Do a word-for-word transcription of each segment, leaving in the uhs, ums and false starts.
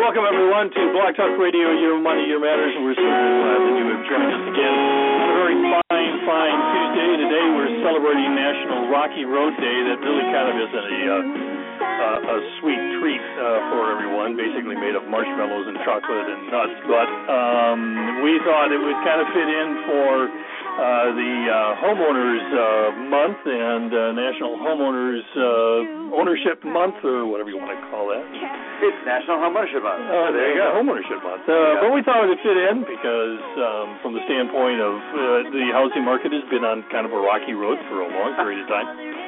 welcome everyone to Blog Talk Radio, Your Money, Your Matters, and we're so glad that you have joined us again on a very fine, fine Tuesday. Today we're celebrating National Rocky Road Day. That really kind of is a, uh, uh, a sweet treat uh, for everyone, basically made of marshmallows and chocolate and nuts. But um, we thought it would kind of fit in for Uh, the uh, Homeowners uh, Month and uh, National Homeowners uh, Ownership Month, or whatever you want to call that. It's National Homeownership Month. Uh, there you go, Homeownership Month. Uh, yeah. But we thought it would fit in because um, from the standpoint of uh, the housing market has been on kind of a rocky road for a long period of time.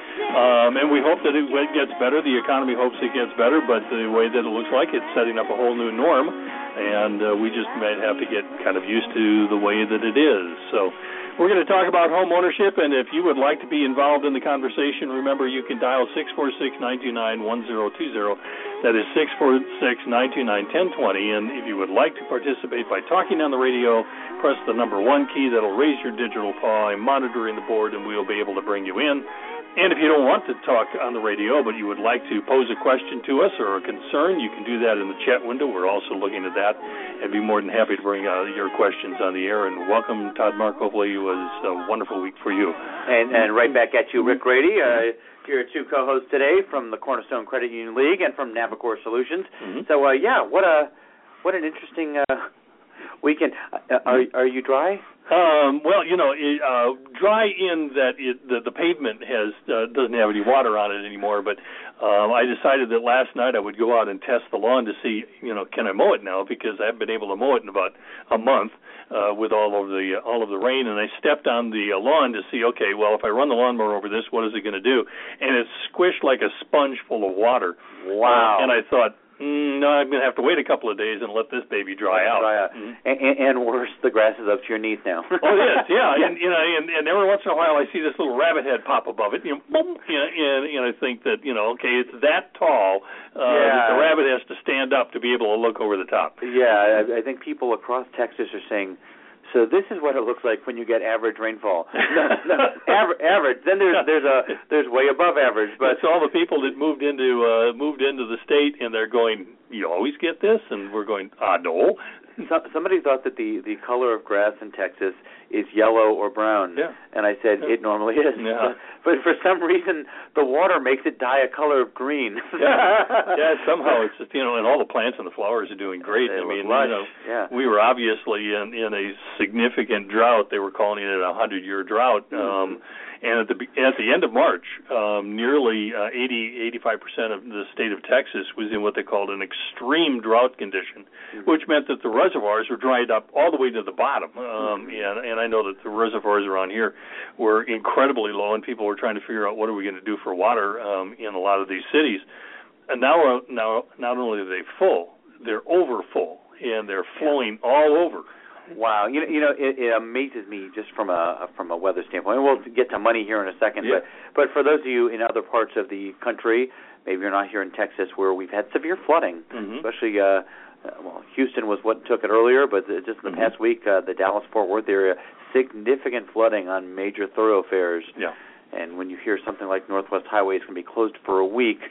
Um, and we hope that it gets better. The economy hopes it gets better, but the way that it looks like it's setting up a whole new norm, and uh, we just might have to get kind of used to the way that it is. So we're going to talk about home ownership, and if you would like to be involved in the conversation, remember you can dial six four six, nine two nine, one zero two zero. That is six four six, nine two nine, one zero two zero. And if you would like to participate by talking on the radio, press the number one key. That'll raise your digital paw. I'm monitoring the board, and we'll be able to bring you in. And if you don't want to talk on the radio, but you would like to pose a question to us or a concern, you can do that in the chat window. We're also looking at that and be more than happy to bring uh, your questions on the air. And welcome, Todd Mark. Hopefully it was a wonderful week for you. And, and right back at you, Rick Grady. Uh, your two co-hosts today from the Cornerstone Credit Union League and from Navicor Solutions. Mm-hmm. So, uh, yeah, what a what an interesting uh, weekend. Uh, are, are you dry? Um, well, you know, it, uh, dry in that it, the, the pavement has uh, doesn't have any water on it anymore. But um, I decided that last night I would go out and test the lawn to see, you know, can I mow it now? Because I haven't been able to mow it in about a month uh, with all of the uh, all of the rain. And I stepped on the uh, lawn to see, okay, well, if I run the lawnmower over this, what is it going to do? And it's squished like a sponge full of water. Wow! Uh, and I thought, Mm, no, I'm going to have to wait a couple of days and let this baby dry out. Dry out. Mm-hmm. and, and worse, the grass is up to your knees now. Oh, it is, yeah. yeah. And, you know, and, and every once in a while I see this little rabbit head pop above it, you know, boom, you know, and, and I think that, you know, okay, it's that tall uh, yeah. that the rabbit has to stand up to be able to look over the top. Yeah, I, I think people across Texas are saying, so this is what it looks like when you get average rainfall. No, no, average, average. Then there's there's a there's way above average. But it's all the people that moved into uh, moved into the state, and they're going, you always get this, and we're going, ah, no. So, somebody thought that the, the color of grass in Texas is yellow or brown, yeah. and I said yeah. it normally is. Yeah. But for some reason, the water makes it dye a color of green. yeah. yeah, somehow it's just, you know, and all the plants and the flowers are doing great. They I mean, lush. you know, yeah. we were obviously in, in a significant drought. They were calling it a hundred-year drought. Mm-hmm. Um, and at the at the end of March, um, nearly uh, eighty, eighty-five percent of the state of Texas was in what they called an extreme drought condition, mm-hmm. which meant that the reservoirs were dried up all the way to the bottom. Um, mm-hmm. and, and I know that the reservoirs around here were incredibly low, and people were trying to figure out what are we going to do for water um, in a lot of these cities. And now, now, not only are they full, they're over full, and they're flowing yeah. all over. Wow, you know, you know, it, it amazes me just from a from a weather standpoint. And we'll get to money here in a second, yeah. but but for those of you in other parts of the country, maybe you're not here in Texas, where we've had severe flooding, mm-hmm. especially. Uh, well, Houston was what took it earlier, but just in the mm-hmm. past week, uh, the Dallas-Fort Worth area, significant flooding on major thoroughfares. Yeah. And when you hear something like Northwest Highway is going to be closed for a week.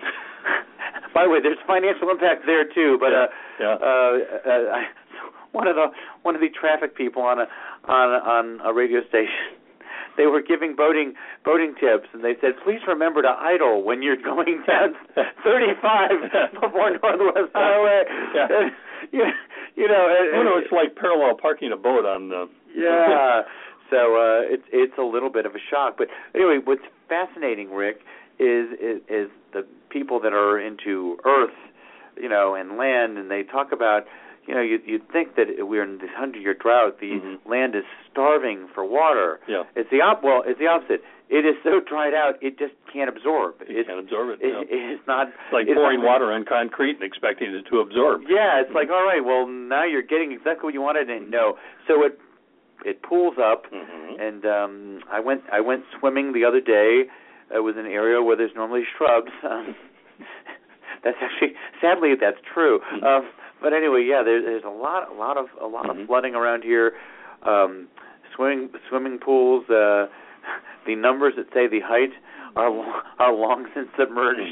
By the way, there's financial impact there too. But yeah. Uh, yeah. Uh, uh, I, one of the one of the traffic people on a on on a radio station, they were giving boating boating tips, and they said, please remember to idle when you're going down thirty-five before Northwest Highway. Yeah. And, you, you know, and, oh, no, it's like parallel parking a boat on the. Yeah. So uh, it's it's a little bit of a shock. But anyway, what's fascinating, Rick, is, is is the people that are into earth, you know, and land, and they talk about, you know, you, you'd think that we're in this hundred-year drought. The mm-hmm. land is starving for water. Yeah. It's the op- well, it's the opposite. It is so dried out, it just can't absorb. It can't absorb it. it, no. it it's not. It's like it's pouring not, water on concrete and expecting it to absorb. Yeah, it's like, all right, well, now you're getting exactly what you wanted, and no. So it it pools up, mm-hmm. and um, I went I went swimming the other day. It was an area where there's normally shrubs. Um, that's actually, sadly, that's true. Mm-hmm. Um, but anyway, yeah, there, there's a lot, a lot of a lot mm-hmm. of flooding around here. Um, swimming swimming pools. Uh, the numbers that say the height are are long since submerged. Mm-hmm.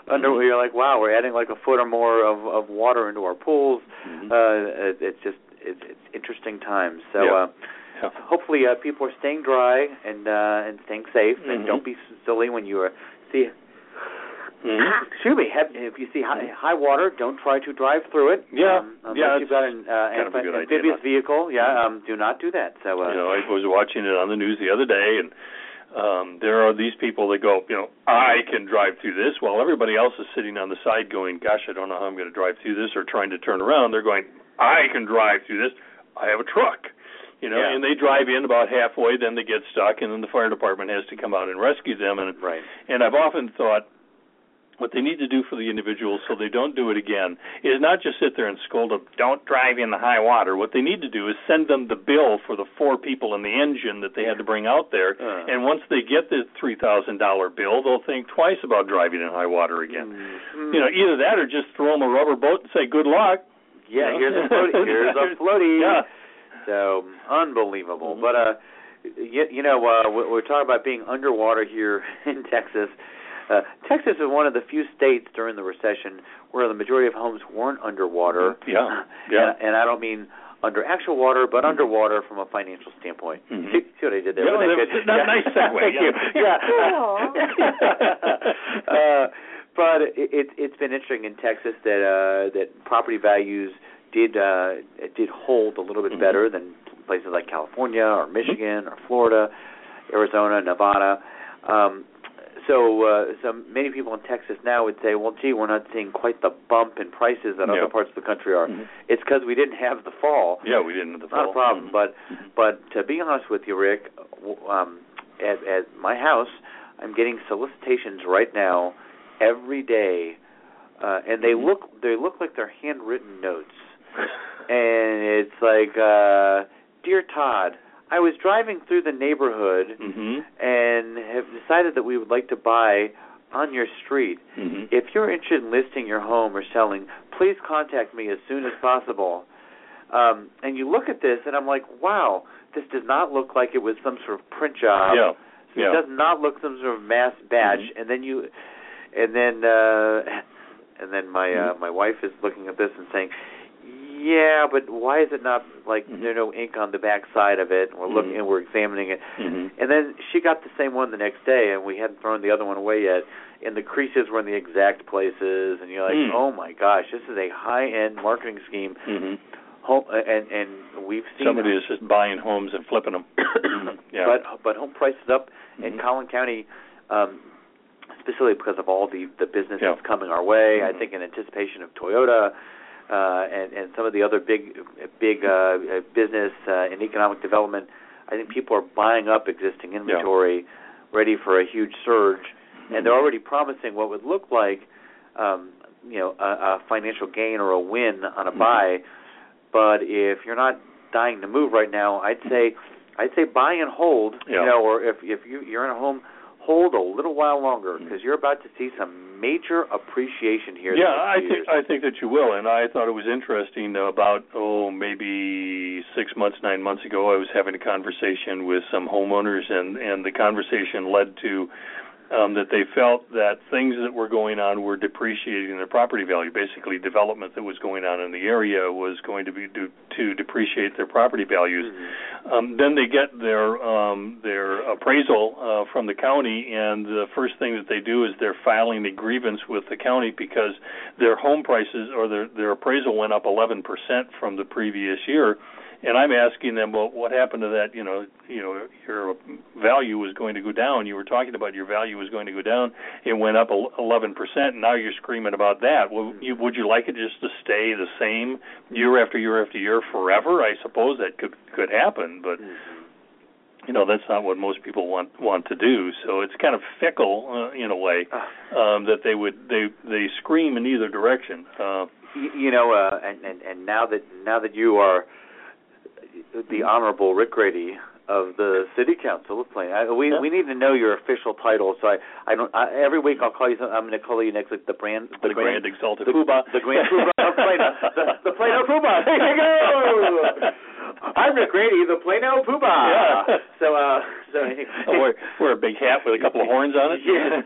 under. Mm-hmm. You're like, wow, we're adding like a foot or more of, of water into our pools. Mm-hmm. Uh, it, it's just it's, it's interesting times. So yeah. uh, yeah. hopefully uh, people are staying dry and uh, and staying safe, mm-hmm. and don't be silly when you uh, see. Mm-hmm. Excuse me. Have, if you see high, high water, don't try to drive through it. Yeah, um, unless yeah. you've got an uh, kind of a amphibious idea, vehicle. Yeah, um, do not do that. So uh, you know, I was watching it on the news the other day, and um, there are these people that go, you know, I can drive through this, while everybody else is sitting on the side going, gosh, I don't know how I'm going to drive through this, or trying to turn around. They're going, I can drive through this. I have a truck. You know, yeah. and they drive in about halfway, then they get stuck, and then the fire department has to come out and rescue them. And right. and I've often thought, what they need to do for the individuals so they don't do it again is not just sit there and scold them, don't drive in the high water. What they need to do is send them the bill for the four people in the engine that they had to bring out there. Uh. And once they get the three thousand dollars bill, they'll think twice about driving in high water again. Mm-hmm. You know, either that or just throw them a rubber boat and say, good luck. Yeah, you know? here's a floaty. Here's a floaty. Yeah. So, unbelievable. Mm-hmm. But, uh, you, you know, uh, we're talking about being underwater here in Texas. Uh, Texas is one of the few states during the recession where the majority of homes weren't underwater. Yeah, yeah. And, and I don't mean under actual water, but mm-hmm. underwater from a financial standpoint. Mm-hmm. See, see what I did there? Yeah, that, that, that, nice segue. Thank yeah. you. Yeah. uh, but it, it, it's been interesting in Texas that uh, that property values did uh, did hold a little bit mm-hmm. better than places like California or Michigan or Florida, Arizona, Nevada. Um, So, uh, so many people in Texas now would say, well, gee, we're not seeing quite the bump in prices that yeah. other parts of the country are. Mm-hmm. It's because we didn't have the fall. Yeah, we didn't have the fall. Not a problem. Mm-hmm. But but to be honest with you, Rick, um, at, at my house, I'm getting solicitations right now every day, uh, and they mm-hmm. look they look like they're handwritten notes. And it's like, uh, Dear Todd, I was driving through the neighborhood mm-hmm. and have decided that we would like to buy on your street. Mm-hmm. If you're interested in listing your home or selling, please contact me as soon as possible. Um, and you look at this, and I'm like, wow, this does not look like it was some sort of print job. Yeah. It yeah. does not look some sort of mass batch. Mm-hmm. And then you, and then, uh, and then my mm-hmm. uh, my wife is looking at this and saying, yeah, but why is it not like mm-hmm. there's no ink on the back side of it? And we're looking mm-hmm. and we're examining it, mm-hmm. and then she got the same one the next day, and we hadn't thrown the other one away yet. And the creases were in the exact places, and you're like, mm. oh my gosh, this is a high-end marketing scheme. Mm-hmm. Home, and and we've seen somebody is just buying homes and flipping them. yeah. But but home prices up mm-hmm. in Collin County. Um, specifically because of all the, the business yeah. that's coming our way, mm-hmm. I think in anticipation of Toyota, Uh, and, and some of the other big, big uh, business uh, and economic development, I think people are buying up existing inventory, yeah. ready for a huge surge, mm-hmm. and they're already promising what would look like, um, you know, a, a financial gain or a win on a mm-hmm. buy. But if you're not dying to move right now, I'd say, I'd say buy and hold. Yeah. You know, or if if you, you're in a home, hold a little while longer because you're about to see some major appreciation here. Yeah, I think years. I think that you will, and I thought it was interesting about oh maybe six months, nine months ago, I was having a conversation with some homeowners, and and the conversation led to um, that they felt that things that were going on were depreciating their property value. Basically, development that was going on in the area was going to be do, to depreciate their property values. Mm-hmm. Um, then they get their um, their appraisal uh, from the county, and the first thing that they do is they're filing a grievance with the county because their home prices or their their appraisal went up eleven percent from the previous year. And I'm asking them, well, what happened to that? You know, you know, your value was going to go down. You were talking about your value was going to go down. It went up eleven percent, and now you're screaming about that. Well, you, would you like it just to stay the same year after year after year forever? I suppose that could could happen, but you know, that's not what most people want want to do. So it's kind of fickle uh, in a way um, that they would they they scream in either direction. Uh, you, you know, uh, and, and and now that now that you are the Honorable Rick Grady of the City Council of Plano. I, we yeah. we need to know your official title. So I, I don't. I, every week I'll call you. I'm going to call you next week the brand, the, the Grand, Grand Exalted the, Poobah, the Grand Poobah of Plano, the, the Plano Poobah. There you go. I'm Rick Grady, the Plano Poobah. Yeah. So, uh, so anyway. Oh, wear, wear a big hat with a couple of horns on it. Yeah,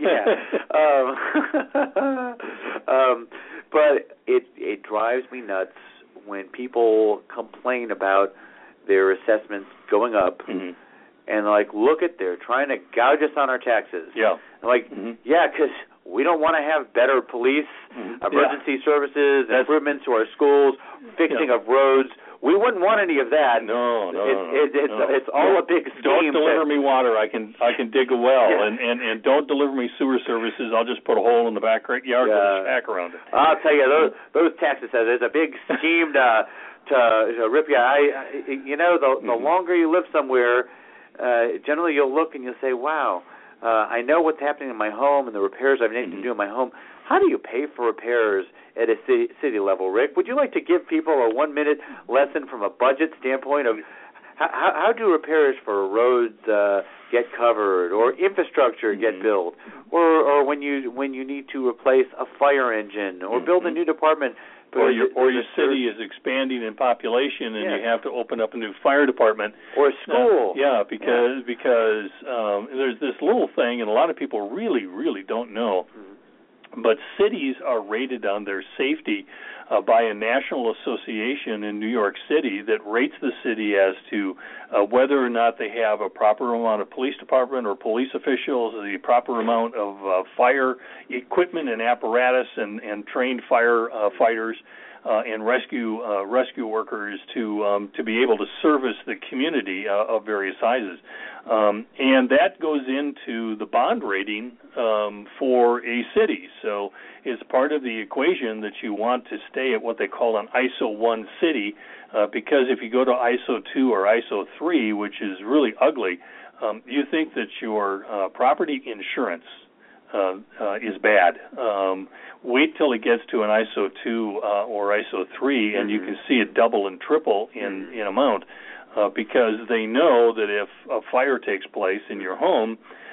yeah. Um, um, but it it drives me nuts when people complain about their assessments going up, mm-hmm. and like, look at they're trying to gouge us on our taxes. Yeah. Like, mm-hmm. yeah, because we don't want to have better police, mm-hmm. emergency yeah. services, That's, improvements to our schools, fixing yeah. of roads. We wouldn't want any of that. No, no, it, no, it, it's no. it's all don't, a big scheme. Don't deliver to, me water. I can I can dig a well, yeah. and, and and don't deliver me sewer services. I'll just put a hole in the back yard yeah. with a shack around it. I'll tell you, those those taxes. There's a big scheme to to, to rip you. I, I you know the the mm-hmm. longer you live somewhere, uh, generally you'll look and you'll say, wow. Uh, I know what's happening in my home and the repairs I've needed mm-hmm. to do in my home. How do you pay for repairs at a city, city level, Rick? Would you like to give people a one-minute lesson from a budget standpoint of how, how do repairs for roads uh, get covered, or infrastructure mm-hmm. get built, or or when you when you need to replace a fire engine or mm-hmm. build a new department? Or your or your city is expanding in population, and yeah. you have to open up a new fire department or a school. Uh, yeah, because yeah. because um, there's this little thing, and a lot of people really really don't know. Mm-hmm. But cities are rated on their safety uh, by a national association in New York City that rates the city as to uh, whether or not they have a proper amount of police department or police officials, the proper amount of uh, fire equipment and apparatus, and, and trained fire uh, fighters uh, and rescue uh, rescue workers to um, to be able to service the community uh, of various sizes. Um, and that goes into the bond rating um, for a city. So it's part of the equation that you want to stay at what they call an I S O one city, uh, because if you go to I S O two or I S O three, which is really ugly, um, you think that your uh, property insurance uh, uh, is bad. Um, wait till it gets to an I S O two uh, or I S O three, and mm-hmm. you can see it double and triple in, mm-hmm. in amount. Uh, because they know that if a fire takes place in your home,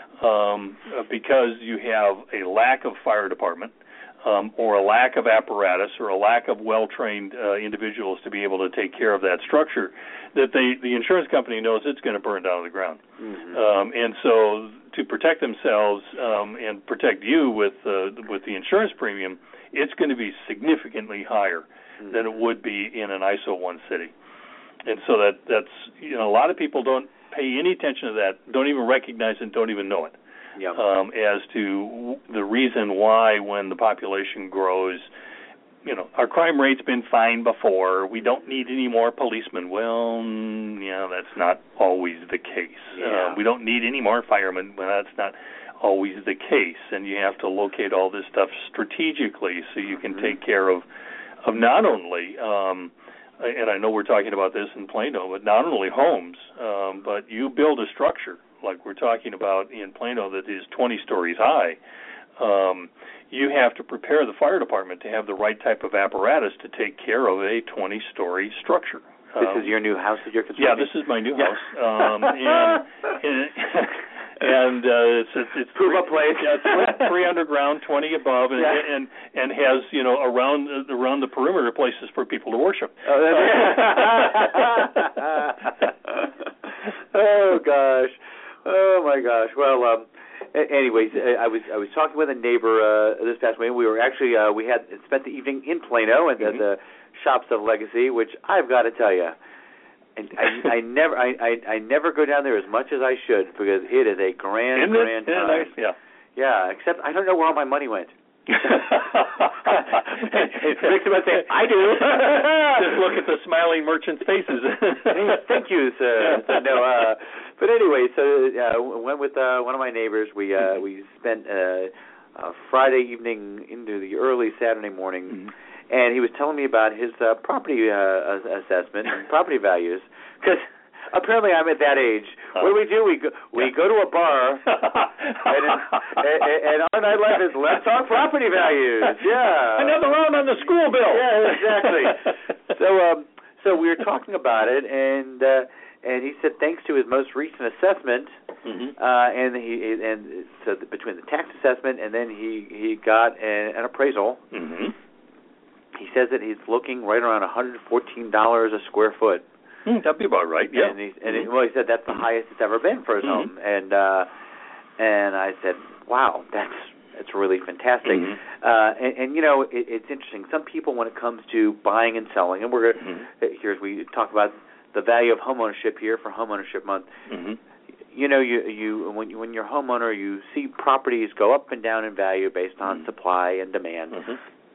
um, uh, because you have a lack of fire department um, or a lack of apparatus or a lack of well-trained uh, individuals to be able to take care of that structure, that they, the insurance company knows it's going to burn down to the ground. Mm-hmm. Um, and so to protect themselves um, and protect you with uh, with the insurance premium, it's going to be significantly higher mm-hmm. than it would be in an I S O one city. And so that that's, you know, a lot of people don't pay any attention to that, don't even recognize it, don't even know it, yep. um, as to the reason why when the population grows, you know, our crime rate's been fine before, we don't need any more policemen. Well, yeah, that's not always the case. Yeah. Uh, we don't need any more firemen. Well, that's not always the case. And you have to locate all this stuff strategically so you can mm-hmm. take care of, of not only... Um, and I know we're talking about this in Plano, but not only homes, um, but you build a structure like we're talking about in Plano that is twenty stories high. Um, you have to prepare the fire department to have the right type of apparatus to take care of a twenty-story structure. This um, is your new house that you're constructing? Yeah, this is my new yeah. house. Um, and, and And uh, it's it's, it's three, place. yeah, it's three underground, twenty above, and, yeah. and and has you know around around the perimeter places for people to worship. Oh, oh gosh, oh my gosh. Well, um, anyways, I was I was talking with a neighbor uh, this past week. We were actually uh, we had spent the evening in Plano at mm-hmm. the, the Shops of Legacy, which I've got to tell you. And I, I never, I, I, I never go down there as much as I should because it is a grand, Isn't grand it? time. Yeah, nice. Yeah. Yeah. Except I don't know where all my money went. Rick's about to say, I do. Just look at the smiling merchants' faces. Thank you, sir. So, no, uh, but anyway, so uh, went with uh, one of my neighbors. We uh, we spent uh, uh, Friday evening into the early Saturday morning. Mm-hmm. And he was telling me about his uh, property uh, assessment and property values, because apparently I'm at that age. What do we do? We go, we go to a bar, and, and, and our nightlife is let's talk property values. Yeah, another round on the school bill. Yeah, exactly. so, um, so we were talking about it, and uh, and he said thanks to his most recent assessment, mm-hmm. uh, and he and so the, between the tax assessment and then he he got an, an appraisal. Mm-hmm. He says that he's looking right around one hundred fourteen dollars a square foot. Mm, that'd be about right. Yeah. And he, and mm-hmm. he, well, he said that's the highest it's ever been for his mm-hmm. home, and uh, and I said, wow, that's that's really fantastic. Mm-hmm. Uh, and, and you know, it, it's interesting. Some people, when it comes to buying and selling, and we're mm-hmm. here we talk about the value of homeownership here for Homeownership Month. Mm-hmm. You know, you you when you when you're a homeowner, you see properties go up and down in value based on mm-hmm. supply and demand. Mm-hmm.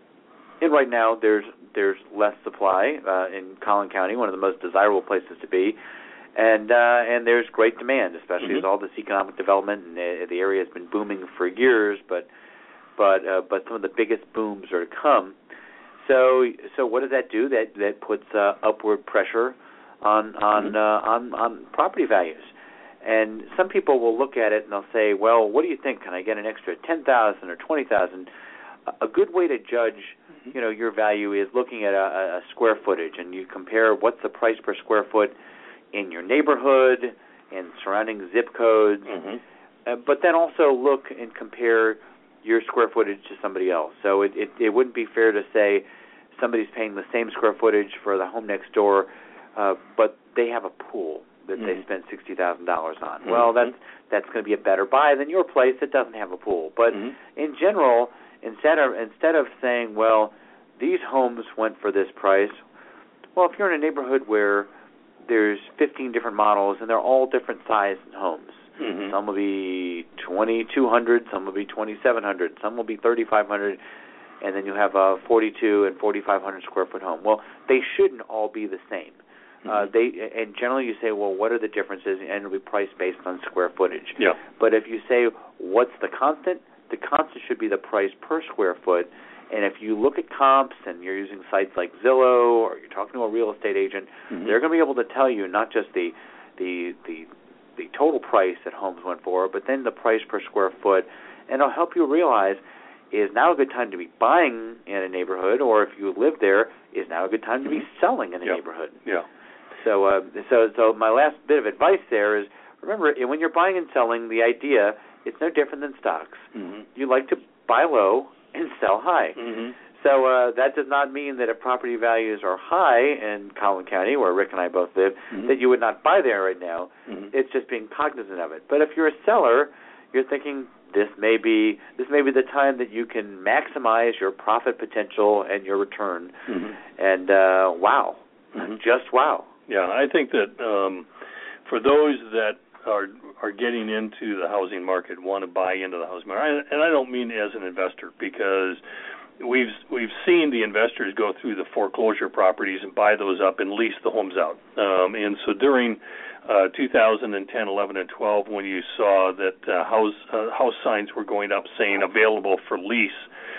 And right now, there's there's less supply uh, in Collin County, one of the most desirable places to be, and uh, and there's great demand, especially mm-hmm. as all this economic development, and the, the area has been booming for years. But but uh, but some of the biggest booms are to come. So so what does that do? That that puts uh, upward pressure on on mm-hmm. uh, on on property values. And some people will look at it and they'll say, well, what do you think? Can I get an extra ten thousand dollars or twenty thousand dollars? A good way to judge, you know, your value is looking at a, a square footage, and you compare what's the price per square foot in your neighborhood and surrounding zip codes. Mm-hmm. Uh, but then also look and compare your square footage to somebody else. So it, it, it wouldn't be fair to say somebody's paying the same square footage for the home next door, uh, but they have a pool that mm-hmm. they spend sixty thousand dollars on. Mm-hmm. Well, that's that's going to be a better buy than your place that doesn't have a pool. But mm-hmm. in general, instead of instead of saying, well, these homes went for this price, well, if you're in a neighborhood where there's fifteen different models and they're all different sized homes, mm-hmm. some will be twenty-two hundred, some will be twenty-seven hundred, some will be thirty-five hundred, and then you have a forty-two and forty-five hundred square foot home. Well, they shouldn't all be the same. Uh, they and generally you say, well, what are the differences? And it'll be priced based on square footage. Yeah. But if you say, what's the constant? The constant should be the price per square foot. And if you look at comps and you're using sites like Zillow or you're talking to a real estate agent, mm-hmm. they're going to be able to tell you not just the the the the total price that homes went for, but then the price per square foot, and it'll help you realize, is now a good time to be buying in a neighborhood, or if you live there, is now a good time to be selling in a yeah. neighborhood. Yeah. So, uh, so, so my last bit of advice there is, remember, when you're buying and selling, the idea, it's no different than stocks. Mm-hmm. You like to buy low and sell high. Mm-hmm. So uh, that does not mean that if property values are high in Collin County, where Rick and I both live, mm-hmm. that you would not buy there right now. Mm-hmm. It's just being cognizant of it. But if you're a seller, you're thinking this may be this may be the time that you can maximize your profit potential and your return. Mm-hmm. And uh, wow, mm-hmm. just wow. Yeah, I think that um, for those that are are getting into the housing market, want to buy into the housing market, and I don't mean as an investor, because we've we've seen the investors go through the foreclosure properties and buy those up and lease the homes out. Um, and so during uh, two thousand ten, eleven, and twelve, when you saw that uh, house uh, house signs were going up saying available for lease,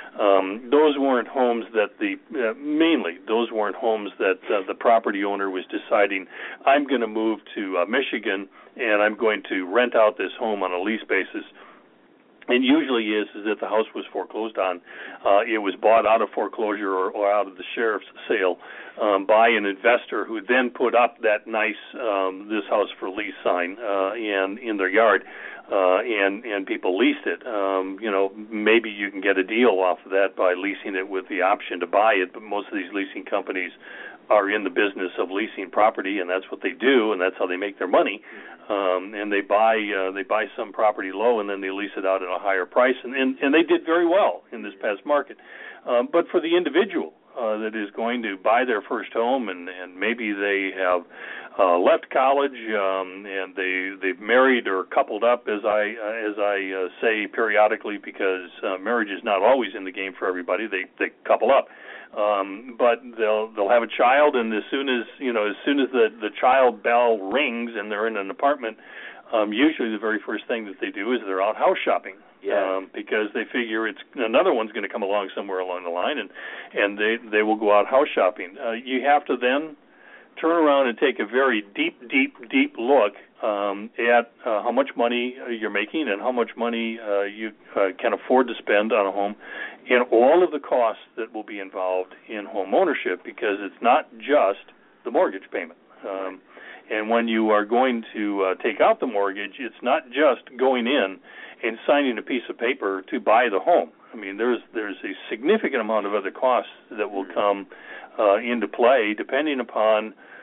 Um, those weren't homes that the, uh, mainly, those weren't homes that uh, the property owner was deciding, I'm going to move to uh, Michigan and I'm going to rent out this home on a lease basis. It usually is, is that the house was foreclosed on. Uh, it was bought out of foreclosure or, or out of the sheriff's sale um, by an investor who then put up that nice um, this house for lease sign uh, in, in their yard. Uh, and and people leased it. Um, you know, maybe you can get a deal off of that by leasing it with the option to buy it. But most of these leasing companies are in the business of leasing property, and that's what they do, and that's how they make their money. Um, and they buy uh, they buy some property low, and then they lease it out at a higher price. And and, and they did very well in this past market. Um, but for the individual uh, that is going to buy their first home, and, and maybe they have Uh, left college um, and they they've married or coupled up, as I uh, as I uh, say periodically, because uh, marriage is not always in the game for everybody. They they couple up, um, but they'll they'll have a child, and as soon as you know as soon as the the child bell rings and they're in an apartment, um, usually the very first thing that they do is they're out house shopping. Yeah. Um, because they figure it's another one's going to come along somewhere along the line, and and they they will go out house shopping. Uh, you have to then turn around and take a very deep, deep, deep look um, at uh, how much money you're making and how much money uh, you uh, can afford to spend on a home, and all of the costs that will be involved in home ownership, because it's not just the mortgage payment. Um, and when you are going to uh, take out the mortgage, it's not just going in and signing a piece of paper to buy the home. I mean, there's there's a significant amount of other costs that will come uh, into play, depending upon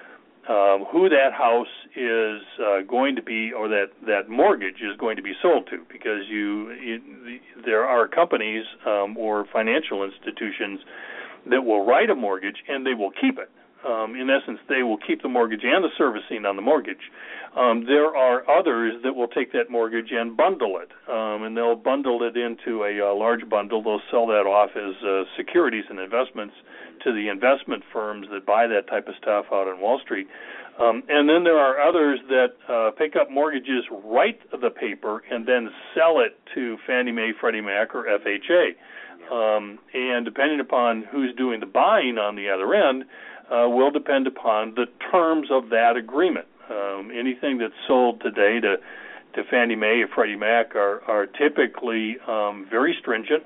um, who that house is uh, going to be, or that, that mortgage is going to be sold to, because you, you there are companies um, or financial institutions that will write a mortgage and they will keep it. Um, in essence, they will keep the mortgage and the servicing on the mortgage. Um, there are others that will take that mortgage and bundle it, um, and they'll bundle it into a, a large bundle. They'll sell that off as uh, securities and investments to the investment firms that buy that type of stuff out on Wall Street. Um, and then there are others that uh, pick up mortgages, write the paper, and then sell it to Fannie Mae, Freddie Mac, or F H A. Um, and depending upon who's doing the buying on the other end, Uh, will depend upon the terms of that agreement. Um, anything that's sold today to, to Fannie Mae or Freddie Mac are, are typically um, very stringent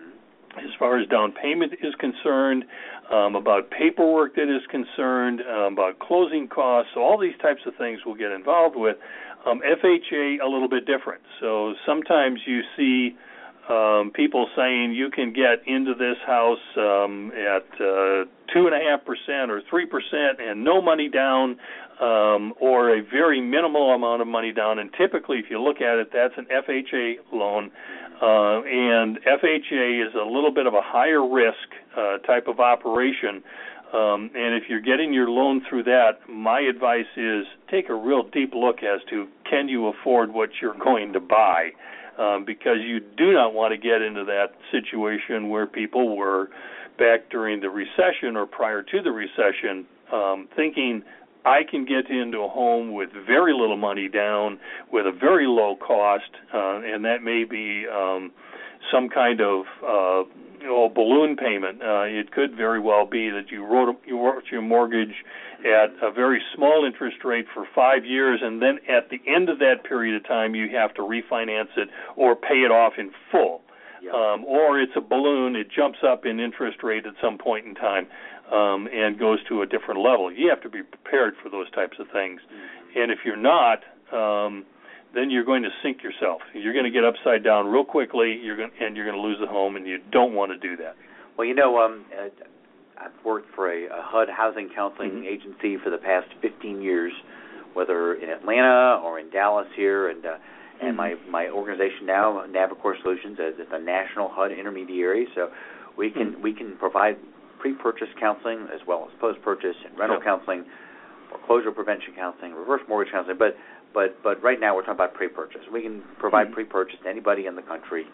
as far as down payment is concerned, um, about paperwork that is concerned, um, about closing costs. So all these types of things we'll get involved with. Um, F H A, a little bit different. So sometimes you see Um, people saying you can get into this house um, at uh, two and a half percent or three percent and no money down, um, or a very minimal amount of money down. And typically, if you look at it, that's an F H A loan, uh, and F H A is a little bit of a higher risk uh, type of operation. Um, and if you're getting your loan through that, my advice is take a real deep look as to can you afford what you're going to buy. Um, because you do not want to get into that situation where people were back during the recession or prior to the recession, um, thinking I can get into a home with very little money down, with a very low cost, uh, and that may be um, some kind of uh, you know, balloon payment. Uh, it could very well be that you wrote, you wrote your mortgage at a very small interest rate for five years, and then at the end of that period of time, you have to refinance it or pay it off in full. Yep. Um, or it's a balloon, it jumps up in interest rate at some point in time um, and goes to a different level. You have to be prepared for those types of things. Mm-hmm. And if you're not, um, then you're going to sink yourself. You're going to get upside down real quickly, you're going, and you're going to lose the home, and you don't want to do that. Well, you know, um, uh, I've worked for a, a H U D housing counseling mm-hmm. agency for the past fifteen years, whether in Atlanta or in Dallas here, and uh, and mm-hmm. my, my organization now, Navicore Solutions, is a national H U D intermediary, so we can mm-hmm. we can provide pre-purchase counseling as well as post-purchase and rental yep. counseling, foreclosure prevention counseling, reverse mortgage counseling, but but but right now we're talking about pre-purchase. We can provide mm-hmm. pre-purchase to anybody in the country.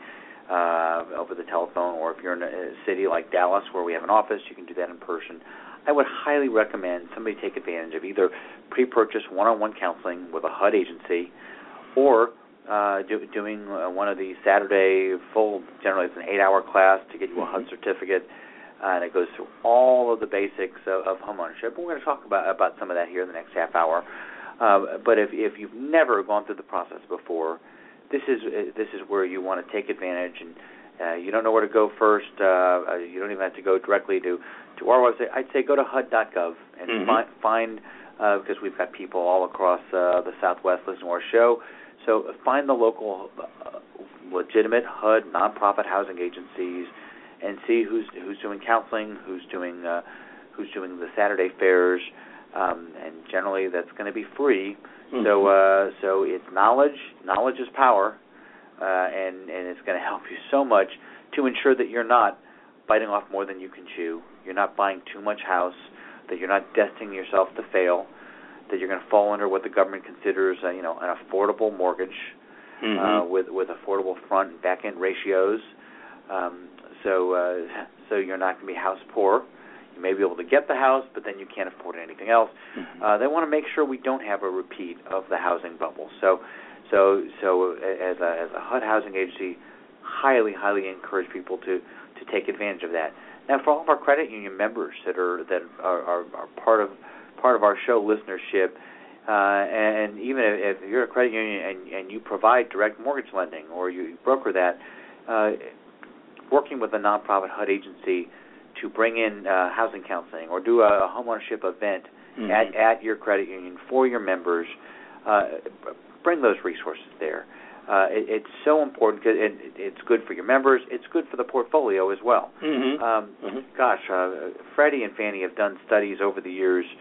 Uh, over the telephone, or if you're in a city like Dallas where we have an office, you can do that in person. I would highly recommend somebody take advantage of either pre-purchase one-on-one counseling with a H U D agency, or uh, do, doing uh, one of the Saturday full, generally it's an eight-hour class to get you a H U D certificate, uh, and it goes through all of the basics of, of homeownership. We're going to talk about about some of that here in the next half hour. Uh, but if, if you've never gone through the process before, This is this is where you want to take advantage, and uh, you don't know where to go first. Uh, you don't even have to go directly to, to our website. I'd say go to H U D dot gov and mm-hmm. find, find uh, because we've got people all across uh, the Southwest listening to our show. So find the local uh, legitimate H U D nonprofit housing agencies and see who's who's doing counseling, who's doing uh, who's doing the Saturday fairs, um, and generally that's going to be free. Mm-hmm. So, uh, so it's knowledge. Knowledge is power, uh, and and it's going to help you so much to ensure that you're not biting off more than you can chew. You're not buying too much house. That you're not destining yourself to fail. That you're going to fall under what the government considers, uh, you know, an affordable mortgage mm-hmm. uh, with with affordable front and back end ratios. Um, so, uh, so you're not going to be house poor. You may be able to get the house, but then you can't afford anything else. Mm-hmm. Uh, they want to make sure we don't have a repeat of the housing bubble. So, so, so as a as a H U D housing agency, highly, highly encourage people to, to take advantage of that. Now, for all of our credit union members that are that are, are, are part of part of our show listenership, uh, and even if, if you're a credit union and, and you provide direct mortgage lending or you broker that, uh, working with a nonprofit H U D agency to bring in uh, housing counseling or do a, a homeownership event mm-hmm. at, at your credit union for your members, uh, bring those resources there. Uh, it, it's so important because it, it's good for your members. It's good for the portfolio as well. Mm-hmm. Um, mm-hmm. Gosh, uh, Freddie and Fannie have done studies over the years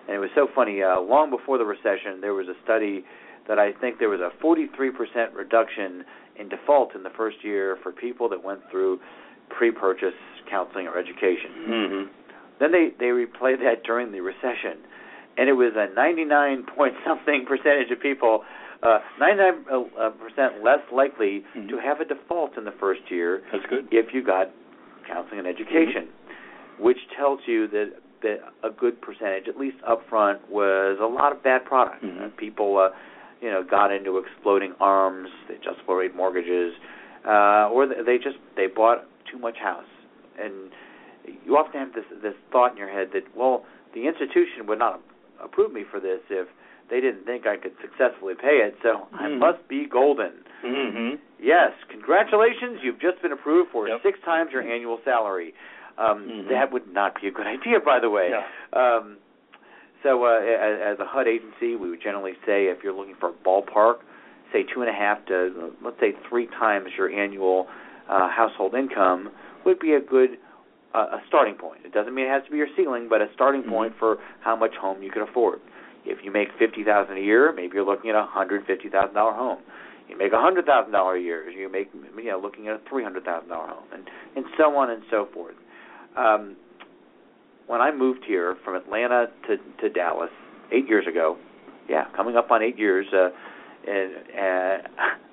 And it was so funny. Uh, long before the recession, there was a study that I think there was a forty-three percent reduction in default in the first year for people that went through pre-purchase counseling or education. Mm-hmm. Then they, they replayed that during the recession, and it was a ninety-nine point something percentage of people, uh, ninety-nine percent less likely mm-hmm. to have a default in the first year. That's good. If you got counseling and education, mm-hmm. which tells you that, that a good percentage, at least up front, was a lot of bad product. Mm-hmm. Uh, people, uh, you know, got into exploding arms, they adjustable rate mortgages, uh, or they just they bought too much house. And you often have this this thought in your head that, well, the institution would not approve me for this if they didn't think I could successfully pay it, so mm-hmm. I must be golden. Mm-hmm. Yes, congratulations, you've just been approved for yep. six times your annual salary. Um, mm-hmm. That would not be a good idea, by the way. Yeah. Um, so uh, as, as a H U D agency, we would generally say if you're looking for a ballpark, say two and a half to, let's say, three times your annual uh, household income would be a good uh, a starting point. It doesn't mean it has to be your ceiling, but a starting mm-hmm. point for how much home you can afford. If you make fifty thousand dollars a year, maybe you're looking at a one hundred fifty thousand dollars home. You make one hundred thousand dollars a year, you make you know looking at a three hundred thousand dollars home, and, and so on and so forth. Um, when I moved here from Atlanta to, to Dallas eight years ago, yeah, coming up on eight years, uh, and uh,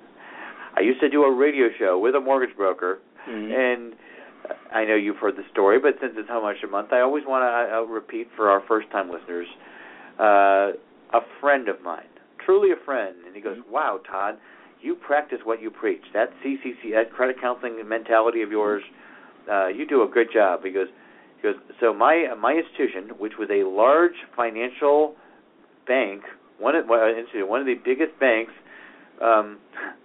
I used to do a radio show with a mortgage broker, mm-hmm. and I know you've heard the story, but since it's how much a month, I always want to uh, repeat for our first-time listeners. Uh, a friend of mine, truly a friend, and he goes, wow, Todd, you practice what you preach. That C C C, that credit counseling mentality of yours, uh, you do a good job. He goes, he goes, so my my institution, which was a large financial bank, one of, one of the biggest banks, um,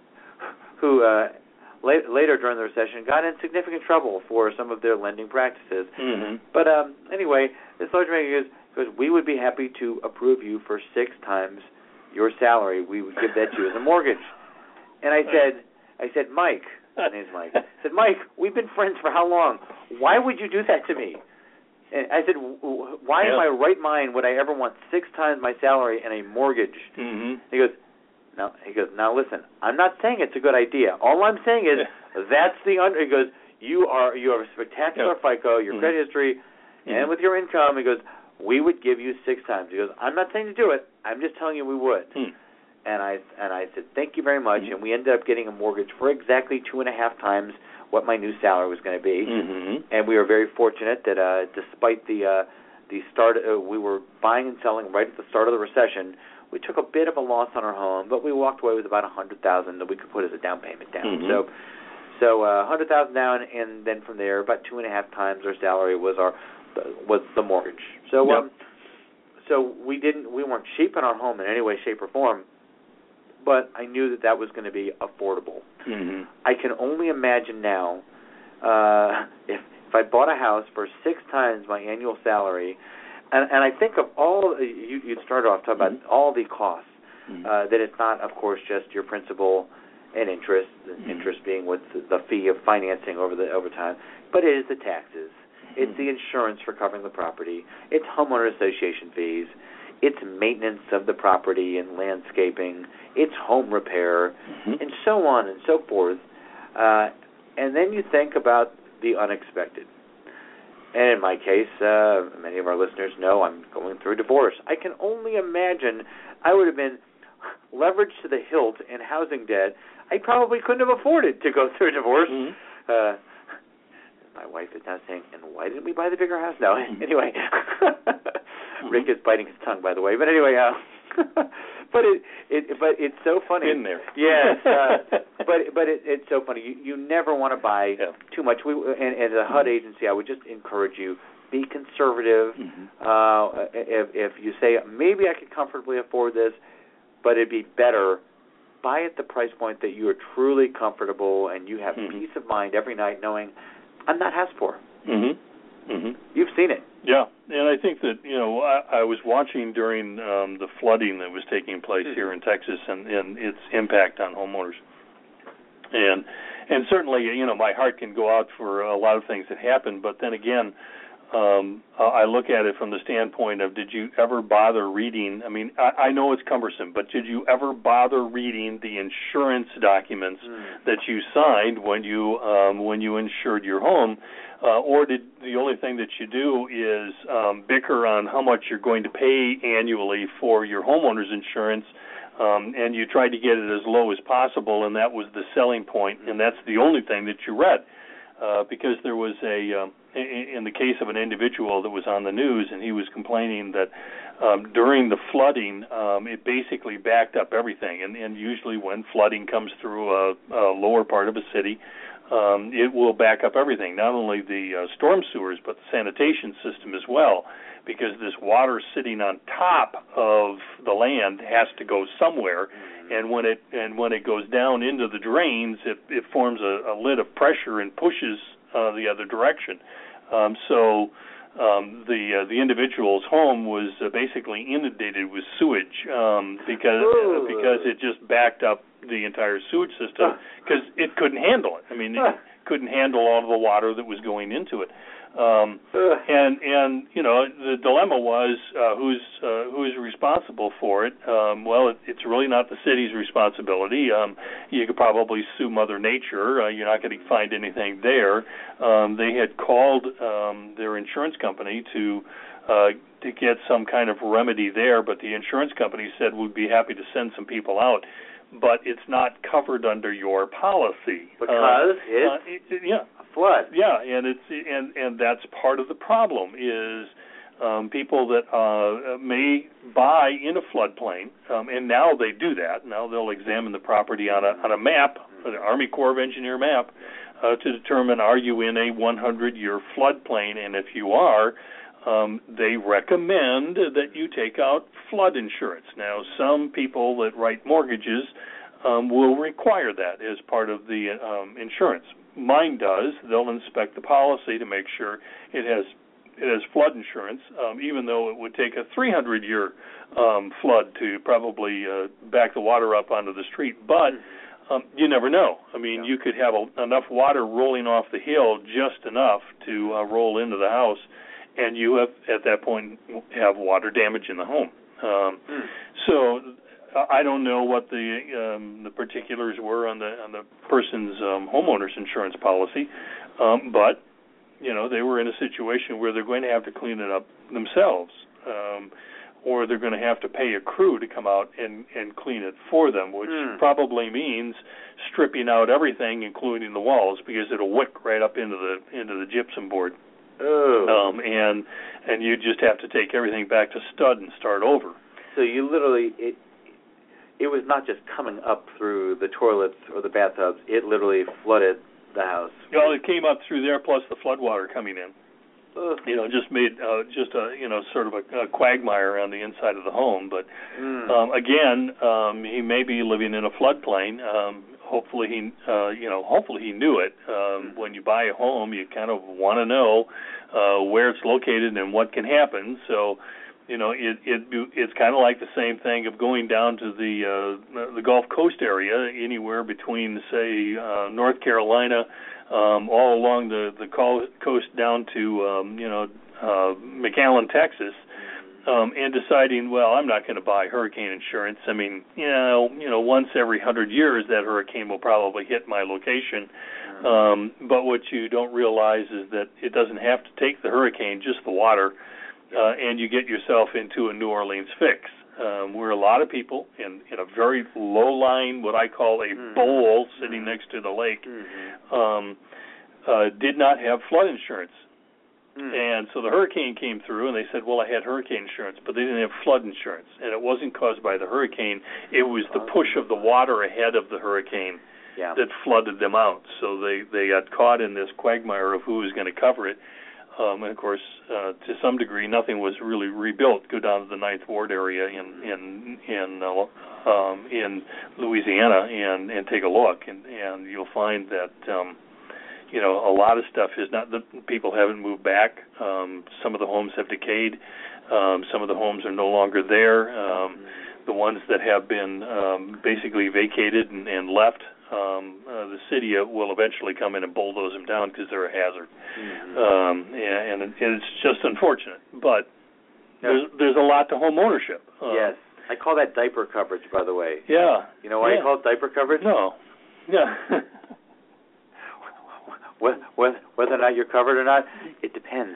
who uh, late, later during the recession got in significant trouble for some of their lending practices. Mm-hmm. But um, anyway, this large bank goes, because we would be happy to approve you for six times your salary. We would give that to you as a mortgage. And I said, I said, Mike, his name's Mike. I said, Mike, we've been friends for how long? Why would you do that to me? And I said, why yeah. in my right mind would I ever want six times my salary and a mortgage? Mm-hmm. He goes, now he goes, now listen, I'm not saying it's a good idea. All I'm saying is that's the under. He goes, you are you have a spectacular yeah. FICO, your mm-hmm. credit history, mm-hmm. and with your income. He goes, we would give you six times. He goes, I'm not saying to do it. I'm just telling you we would. Hmm. And I and I said, thank you very much. Mm-hmm. And we ended up getting a mortgage for exactly two and a half times what my new salary was going to be. Mm-hmm. And we were very fortunate that uh, despite the uh, the start, uh, we were buying and selling right at the start of the recession. We took a bit of a loss on our home, but we walked away with about a hundred thousand that we could put as a down payment down. Mm-hmm. So, so a uh, hundred thousand down, and then from there, about two and a half times our salary was our was the mortgage. So, yep. um, so we didn't we weren't cheap in our home in any way, shape, or form. But I knew that that was going to be affordable. Mm-hmm. I can only imagine now uh, if if I bought a house for six times my annual salary, and, and I think of all you you started off talking about mm-hmm. all the costs. Mm-hmm. Uh, that it's not, of course, just your principal and interest. The mm-hmm. interest being what's the fee of financing over the over time, but it is the taxes. Mm-hmm. It's the insurance for covering the property. It's homeowner association fees. It's maintenance of the property and landscaping. It's home repair, mm-hmm. and so on and so forth. Uh, and then you think about the unexpected. And in my case, uh, many of our listeners know I'm going through a divorce. I can only imagine I would have been leveraged to the hilt in housing debt. I probably couldn't have afforded to go through a divorce. Mm-hmm. Uh, my wife is now saying, and why didn't we buy the bigger house? No, anyway. Rick is biting his tongue, by the way. But anyway, uh, but it, it, but it's so funny. Been there. Yes, uh, but but it, it's so funny. You you never want to buy yeah. too much. We and, and as a H U D agency, I would just encourage you, be conservative. Mm-hmm. Uh, if if you say maybe I could comfortably afford this, but it'd be better, buy at the price point that you are truly comfortable and you have mm-hmm. peace of mind every night knowing I'm not asked for. Mm-hmm. Mm-hmm. You've seen it. Yeah, and I think that, you know, I, I was watching during um, the flooding that was taking place mm-hmm. here in Texas and, and its impact on homeowners. And and certainly, you know, my heart can go out for a lot of things that happened, but then again, um, I look at it from the standpoint of, did you ever bother reading? I mean, I, I know it's cumbersome, but did you ever bother reading the insurance documents mm. that you signed when you um, when you insured your home? Uh, or did the only thing that you do is um, bicker on how much you're going to pay annually for your homeowner's insurance, um, and you tried to get it as low as possible, and that was the selling point, and that's the only thing that you read. Uh, because there was a, um, in the case of an individual that was on the news, and he was complaining that um, during the flooding, um, it basically backed up everything. And, and usually when flooding comes through a, a lower part of a city, um, it will back up everything, not only the uh, storm sewers, but the sanitation system as well, because this water sitting on top of the land has to go somewhere. And when it and when it goes down into the drains, it, it forms a, a lid of pressure and pushes uh, the other direction. Um, so um, the uh, the individual's home was uh, basically inundated with sewage um, because uh, because it just backed up the entire sewage system because it couldn't handle it. I mean, it couldn't handle all of the water that was going into it. Um, and and you know the dilemma was uh, who's uh, who's responsible for it. Um, well, it, it's really not the city's responsibility. Um, you could probably sue Mother Nature. Uh, you're not going to find anything there. Um, they had called um, their insurance company to uh, to get some kind of remedy there, but the insurance company said we'd be happy to send some people out. But it's not covered under your policy because uh, it's uh, it, it, yeah. flood. Yeah, and it's and and that's part of the problem is um, people that uh, may buy in a floodplain, um, and now they do that. Now they'll examine the property on a on a map, an Army Corps of Engineer map, uh, to determine are you in a hundred year floodplain, and if you are, um, they recommend that you take out flood insurance. Now, some people that write mortgages um, will require that as part of the um, insurance. Mine does. They'll inspect the policy to make sure it has it has flood insurance, um, even though it would take a three hundred year um, flood to probably uh, back the water up onto the street. But um, you never know. I mean, yeah. you could have a, enough water rolling off the hill, just enough to uh, roll into the house, and you have at that point have water damage in the home. Um, mm. So I don't know what the um, the particulars were on the on the person's um, homeowner's insurance policy, um, but you know they were in a situation where they're going to have to clean it up themselves, um, or they're going to have to pay a crew to come out and, and clean it for them, which mm. probably means stripping out everything, including the walls, because it'll wick right up into the into the gypsum board. Oh. Um, and and you just have to take everything back to stud and start over. So you literally, it it was not just coming up through the toilets or the bathtubs. It literally flooded the house. Well, it came up through there, plus the flood water coming in. Ugh. You know, just made uh, just a you know sort of a, a quagmire on the inside of the home. But mm. um, again, um, he may be living in a floodplain. Um, hopefully he uh, you know hopefully he knew it. Um, when you buy a home, you kind of want to know uh, where it's located and what can happen. So. You know, it, it it's kind of like the same thing of going down to the uh, the Gulf Coast area, anywhere between, say, uh, North Carolina, um, all along the the coast down to um, you know uh, McAllen, Texas, um, and deciding, well, I'm not going to buy hurricane insurance. I mean, you know, you know, once every hundred years that hurricane will probably hit my location. Um, but what you don't realize is that it doesn't have to take the hurricane, just the water. Uh, and you get yourself into a New Orleans fix, um, where a lot of people in, in a very low-lying, what I call a mm-hmm. bowl sitting mm-hmm. next to the lake, mm-hmm. um, uh, did not have flood insurance. Mm-hmm. And so the hurricane came through, and they said, well, I had hurricane insurance, but they didn't have flood insurance. And it wasn't caused by the hurricane. It was the push of the water ahead of the hurricane yeah. that flooded them out. So they, they got caught in this quagmire of who was going to cover it. Um, and of course, uh, to some degree, nothing was really rebuilt. Go down to the Ninth Ward area in in in uh, um, in Louisiana and, and take a look, and, and you'll find that um, you know a lot of stuff is not. The people haven't moved back. Um, some of the homes have decayed. Um, some of the homes are no longer there. Um, the ones that have been um, basically vacated and, and left um, uh, the city will eventually come in and bulldoze them down because they're a hazard. Mm-hmm. Um, and, and it's just unfortunate. But yeah. there's there's a lot to home ownership. Uh, yes. I call that diaper coverage, by the way. Yeah. You know why yeah. you call it diaper coverage? No. Yeah. Whether or not you're covered or not, it depends.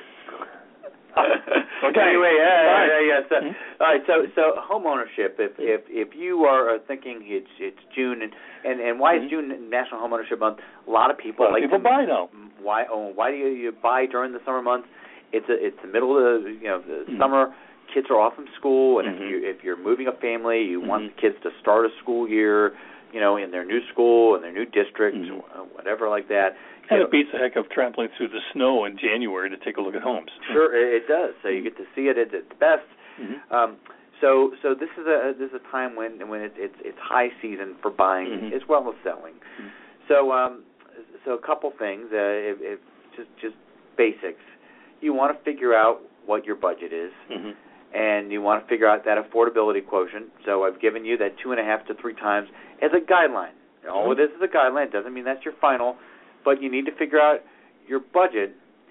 Okay. Anyway, yeah, all right. yeah, yeah. So, mm-hmm. all right. So, so home ownership. If if if you are thinking it's it's June and and, and why mm-hmm. is June National Home Ownership Month? A lot of people a lot like of people to, buy now. Why? Oh, why do you, you buy during the summer months? It's a, it's the middle of the you know the mm-hmm. summer. Kids are off from school, and mm-hmm. if you if you're moving a family, you mm-hmm. want the kids to start a school year, you know, in their new school in their new district, mm-hmm. whatever like that. And it beats the heck of trampling through the snow in January to take a look at homes. Sure, it does. So you get to see it at its best. Mm-hmm. Um, so, so this is a this is a time when when it, it's it's high season for buying mm-hmm. as well as selling. Mm-hmm. So, um, so a couple things. Uh, if, if just just basics. You want to figure out what your budget is, mm-hmm. and you want to figure out that affordability quotient. So I've given you that two and a half to three times as a guideline. Mm-hmm. All it is is a guideline. It doesn't mean that's your final. But you need to figure out your budget,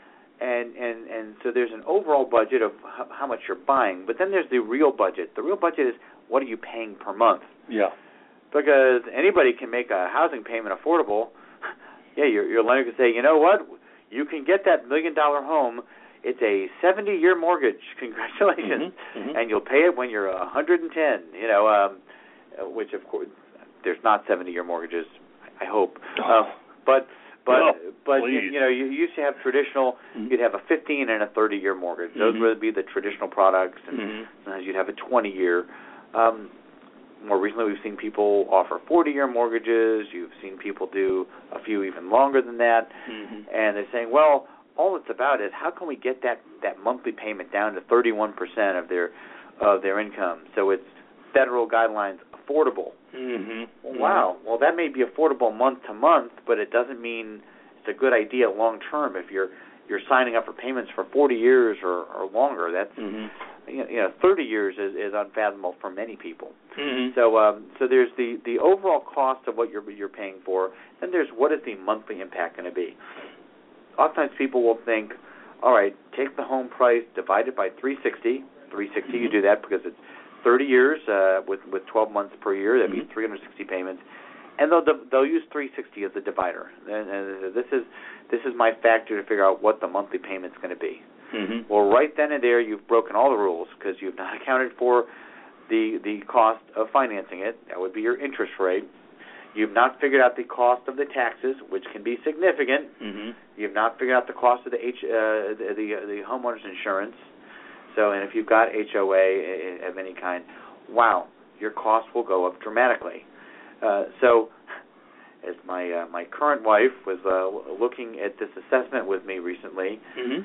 and, and, and so there's an overall budget of h- how much you're buying, but then there's the real budget. The real budget is what are you paying per month? Yeah. Because anybody can make a housing payment affordable. Yeah, your, your lender can say, you know what, you can get that million-dollar home. It's a seventy-year mortgage. Congratulations. Mm-hmm. Mm-hmm. And you'll pay it when you're one hundred ten, you know, um, which, of course, there's not seventy-year mortgages, I hope. Oh. Uh, but... But oh, but you, you know you used to have traditional. Mm-hmm. You'd have a fifteen and a thirty year mortgage. Those mm-hmm. would be the traditional products, and mm-hmm. uh, you'd have a twenty year. Um, more recently, we've seen people offer forty year mortgages. You've seen people do a few even longer than that, mm-hmm. and they're saying, well, all it's about is how can we get that, that monthly payment down to thirty one percent of their of their income. So it's federal guidelines affordable. Mm-hmm. Well, wow. Well, that may be affordable month to month, but it doesn't mean it's a good idea long term. If you're you're signing up for payments for forty years or, or longer, that's mm-hmm. you, know, you know thirty years is, is unfathomable for many people. Mm-hmm. So um, so there's the, the overall cost of what you're you're paying for. Then there's what is the monthly impact going to be. Oftentimes people will think, all right, take the home price divided by three sixty. three sixty, mm-hmm. you do that because it's thirty years uh, with with twelve months per year. That'd mm-hmm. be three hundred sixty payments, and they'll they'll use three sixty as the divider. And, and this is this is my factor to figure out what the monthly payment's going to be. Mm-hmm. Well, right then and there, you've broken all the rules because you've not accounted for the the cost of financing it. That would be your interest rate. You've not figured out the cost of the taxes, which can be significant. Mm-hmm. You've not figured out the cost of the H uh, the the, the homeowner's insurance. So, and if you've got H O A of any kind, wow, your cost will go up dramatically. Uh, so, as my uh, my current wife was uh, looking at this assessment with me recently, mm-hmm.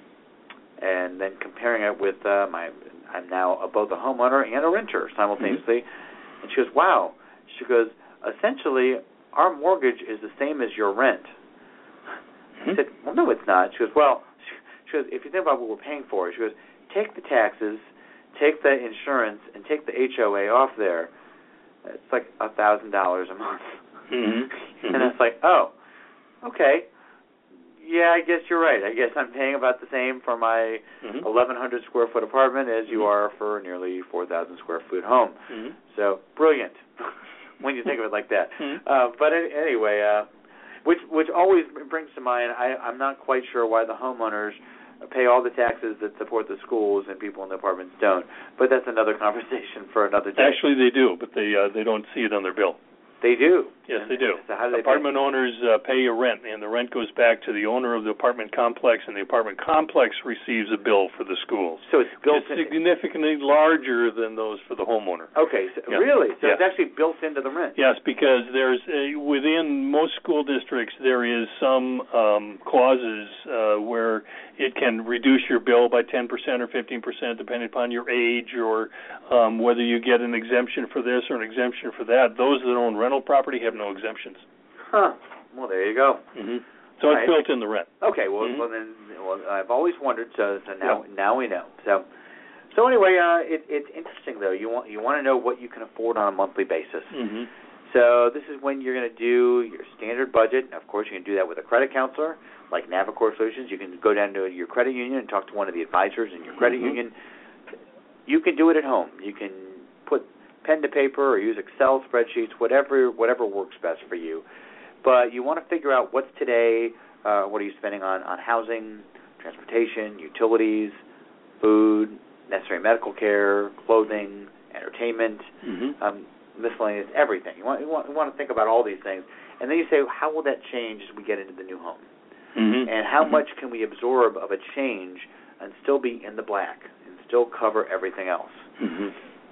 and then comparing it with uh, my, I'm now both a homeowner and a renter simultaneously, mm-hmm. and she goes, wow. She goes, essentially, our mortgage is the same as your rent. Mm-hmm. I said, well, no, it's not. She goes, well, she goes, if you think about what we're paying for, she goes, take the taxes, take the insurance, and take the H O A off there. It's like a thousand dollars a month, mm-hmm. Mm-hmm. and it's like, oh, okay, yeah, I guess you're right. I guess I'm paying about the same for my mm-hmm. eleven hundred square foot apartment as you mm-hmm. are for nearly four thousand square foot home. Mm-hmm. So brilliant when you think of it like that. Mm-hmm. Uh, but anyway, uh, which which always brings to mind, I, I'm not quite sure why the homeowners pay all the taxes that support the schools and people in the apartments don't. But that's another conversation for another day. Actually, they do, but they uh, they don't see it on their bill. They do. Yes, and they do. So how do they apartment pay? owners uh, pay a rent, and the rent goes back to the owner of the apartment complex, and the apartment complex receives a bill for the schools. So it's built it's significantly larger than those for the homeowner. Okay, so yeah. really? So yeah. it's actually built into the rent? Yes, because there's a, within most school districts there is some um, clauses uh, where it can reduce your bill by ten percent or fifteen percent depending upon your age or um, whether you get an exemption for this or an exemption for that. Those that own rental property have no exemptions. Huh. Well, there you go. Mm-hmm. So it's right. built in the rent. Okay. Well, mm-hmm. well then, well, I've always wondered. So, so now, yeah. now we know. So, so anyway, uh, it, it's interesting though. You want you want to know what you can afford on a monthly basis. Mm-hmm. So this is when you're going to do your standard budget. Of course, you can do that with a credit counselor like Navicor Solutions. You can go down to your credit union and talk to one of the advisors in your credit mm-hmm. union. You can do it at home. You can put pen to paper or use Excel spreadsheets, whatever whatever works best for you. But you want to figure out what's today, uh, what are you spending on, on housing, transportation, utilities, food, necessary medical care, clothing, entertainment, mm-hmm. um, miscellaneous, everything. You want, you want you want to think about all these things, and then you say, how will that change as we get into the new home? Mm-hmm. And how mm-hmm. much can we absorb of a change and still be in the black and still cover everything else? Mm-hmm.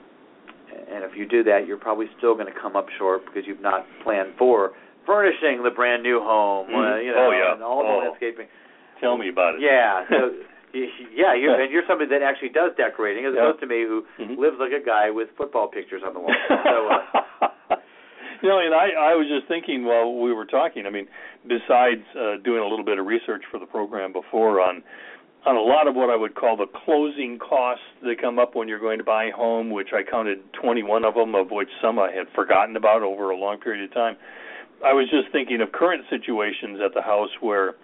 And if you do that, you're probably still going to come up short because you've not planned for furnishing the brand new home, mm-hmm. uh, you know, oh, yeah. and all oh. the landscaping. Tell me about it. Yeah, so yeah, you're, and you're somebody that actually does decorating, as yeah. opposed to me who mm-hmm. lives like a guy with football pictures on the wall. So, uh, you know, and I, I was just thinking while we were talking. I mean, besides uh, doing a little bit of research for the program before on on a lot of what I would call the closing costs that come up when you're going to buy a home, which I counted twenty-one of them, of which some I had forgotten about over a long period of time. I was just thinking of current situations at the house where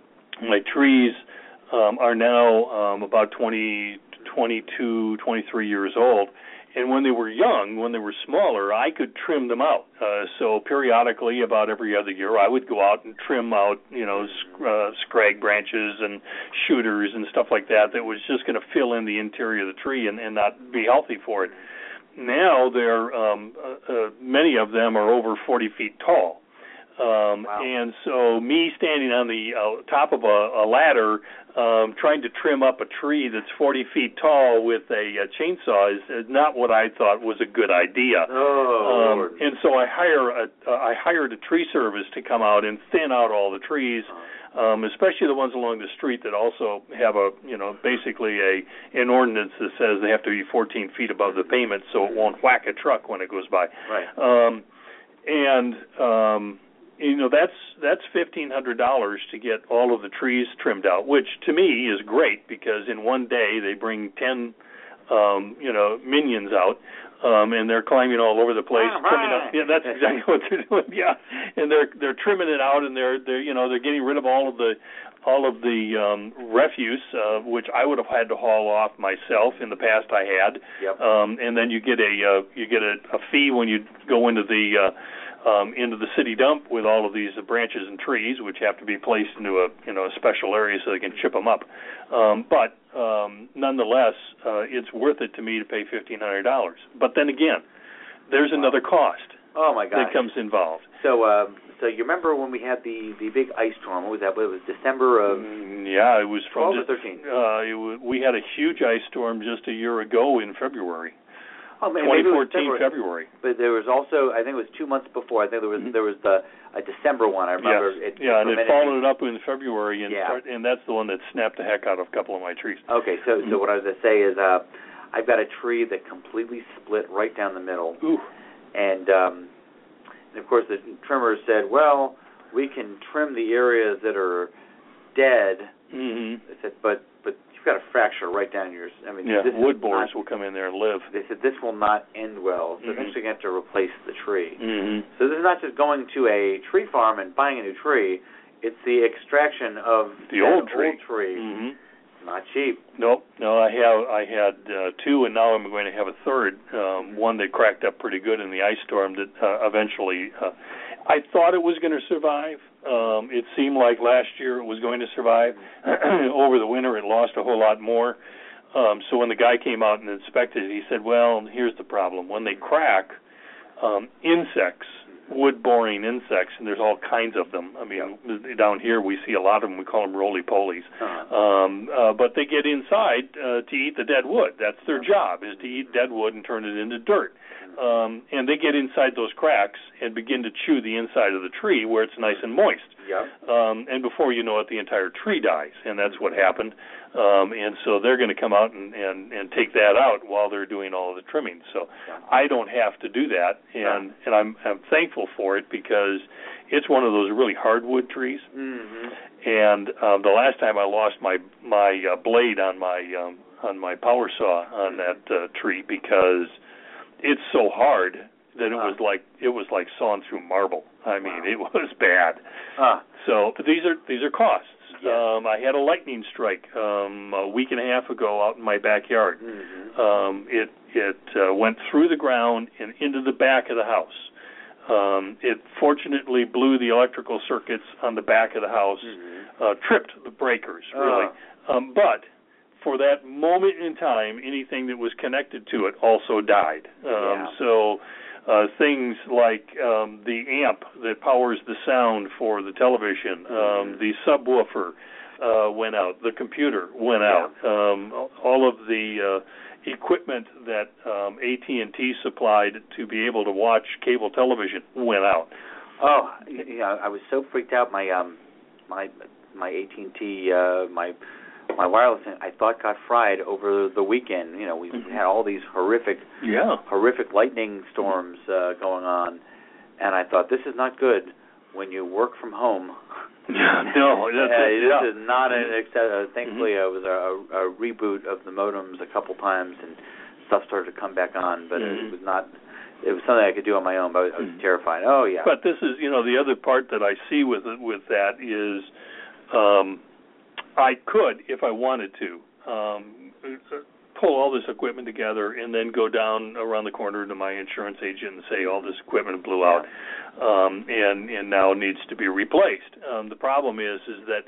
my trees um, are now um, about twenty, twenty-two, twenty-three years old. And when they were young, when they were smaller, I could trim them out. Uh, so periodically, about every other year, I would go out and trim out, you know, sc- uh, scrag branches and shooters and stuff like that that was just going to fill in the interior of the tree and, and not be healthy for it. Now, they're um, uh, uh, many of them are over forty feet tall. Um, wow. And so me standing on the uh, top of a, a ladder um, trying to trim up a tree that's forty feet tall with a, a chainsaw is, is not what I thought was a good idea. Oh, um, and so I hire a, uh, I hired a tree service to come out and thin out all the trees, um, especially the ones along the street that also have a, you know, basically a an ordinance that says they have to be fourteen feet above the pavement so it won't whack a truck when it goes by. Right. Um, and um, you know, that's that's fifteen hundred dollars to get all of the trees trimmed out, which to me is great because in one day they bring ten, um, you know, minions out, um, and they're climbing all over the place. All trimming right. up. Yeah, that's exactly what they're doing. Yeah, and they're they're trimming it out, and they're they're you know they're getting rid of all of the all of the um, refuse, uh, which I would have had to haul off myself. In the past, I had. Yep. Um, and then you get a uh, you get a, a fee when you go into the uh, Um, into the city dump with all of these uh, branches and trees, which have to be placed into a you know a special area so they can chip them up. Um, but um, nonetheless, uh, it's worth it to me to pay fifteen hundred dollars. But then again, there's another cost. Oh my God. That comes involved. So, um, so you remember when we had the, the big ice storm? What was that? It was December of. Mm, yeah, it was from. twelve or thirteen. Uh, it was, we had a huge ice storm just a year ago in February. Oh, man, twenty fourteen February. February. But there was also, I think it was two months before. I think there was mm-hmm. there was the a December one. I remember. Yes. It, yeah, and it followed me. up in February, and yeah. start, and that's the one that snapped the heck out of a couple of my trees. Okay, so mm-hmm. so what I was going to say is, uh, I've got a tree that completely split right down the middle. Ooh. And um, and of course the trimmer said, well, we can trim the areas that are dead. Mm-hmm. They said, but but you've got a fracture right down your. I mean, yeah, this wood borers not, will come in there and live. They said this will not end well. So mm-hmm. eventually, you have to replace the tree. Mm-hmm. So this is not just going to a tree farm and buying a new tree. It's the extraction of the old tree. Old tree. Mm-hmm. Not cheap. Nope. No, I have. I had uh, two, and now I'm going to have a third. Um, one that cracked up pretty good in the ice storm. That uh, eventually, uh, I thought it was going to survive. Um, it seemed like last year it was going to survive. Over the winter, it lost a whole lot more. Um, so when the guy came out and inspected it, he said, "Well, here's the problem. When they crack, um, insects." Wood-boring insects, and there's all kinds of them. I mean, yeah. down here we see a lot of them. We call them roly-polies. Uh-huh. Um, uh, but they get inside uh, to eat the dead wood. That's their job, is to eat dead wood and turn it into dirt. Um, and they get inside those cracks and begin to chew the inside of the tree where it's nice and moist. Yeah. Um, and before you know it, the entire tree dies, and that's what happened. Um, and so they're going to come out and, and, and take that out while they're doing all of the trimming. So yeah. I don't have to do that, and, yeah. and I'm, I'm thankful for it because it's one of those really hardwood trees. Mm-hmm. And um, the last time I lost my my uh, blade on my um, on my power saw on that uh, tree because it's so hard that it uh. was like it was like sawn through marble. I mean, wow. It was bad. Uh. So these are these are costs. Yes. Um, I had a lightning strike um, a week and a half ago out in my backyard. Mm-hmm. Um, it it uh, went through the ground and into the back of the house. Um, it fortunately blew the electrical circuits on the back of the house, mm-hmm. uh, tripped the breakers, really. Uh. Um, but for that moment in time, anything that was connected to it also died. Um, yeah. So uh, things like um, the amp that powers the sound for the television, mm-hmm. um, the subwoofer uh, went out, the computer went yeah. out, um, all of the uh, equipment that um, A T and T supplied to be able to watch cable television went out. Oh, yeah, I was so freaked out. My um, my my A T and T, uh, my my wireless, I thought got fried over the weekend. You know, we mm-hmm. had all these horrific, yeah. horrific lightning storms uh, going on, and I thought this is not good when you work from home. Yeah, no, that's uh, it, this yeah. is not an except. Uh, thankfully, mm-hmm. it was a, a reboot of the modems a couple times, and stuff started to come back on. But mm-hmm. it was not. It was something I could do on my own, but I was, I was mm-hmm. terrified. Oh yeah. But this is, you know, the other part that I see with it, with that is, um, I could, if I wanted to, um, pull all this equipment together and then go down around the corner to my insurance agent and say all this equipment blew out um, and and now needs to be replaced. Um, the problem is is that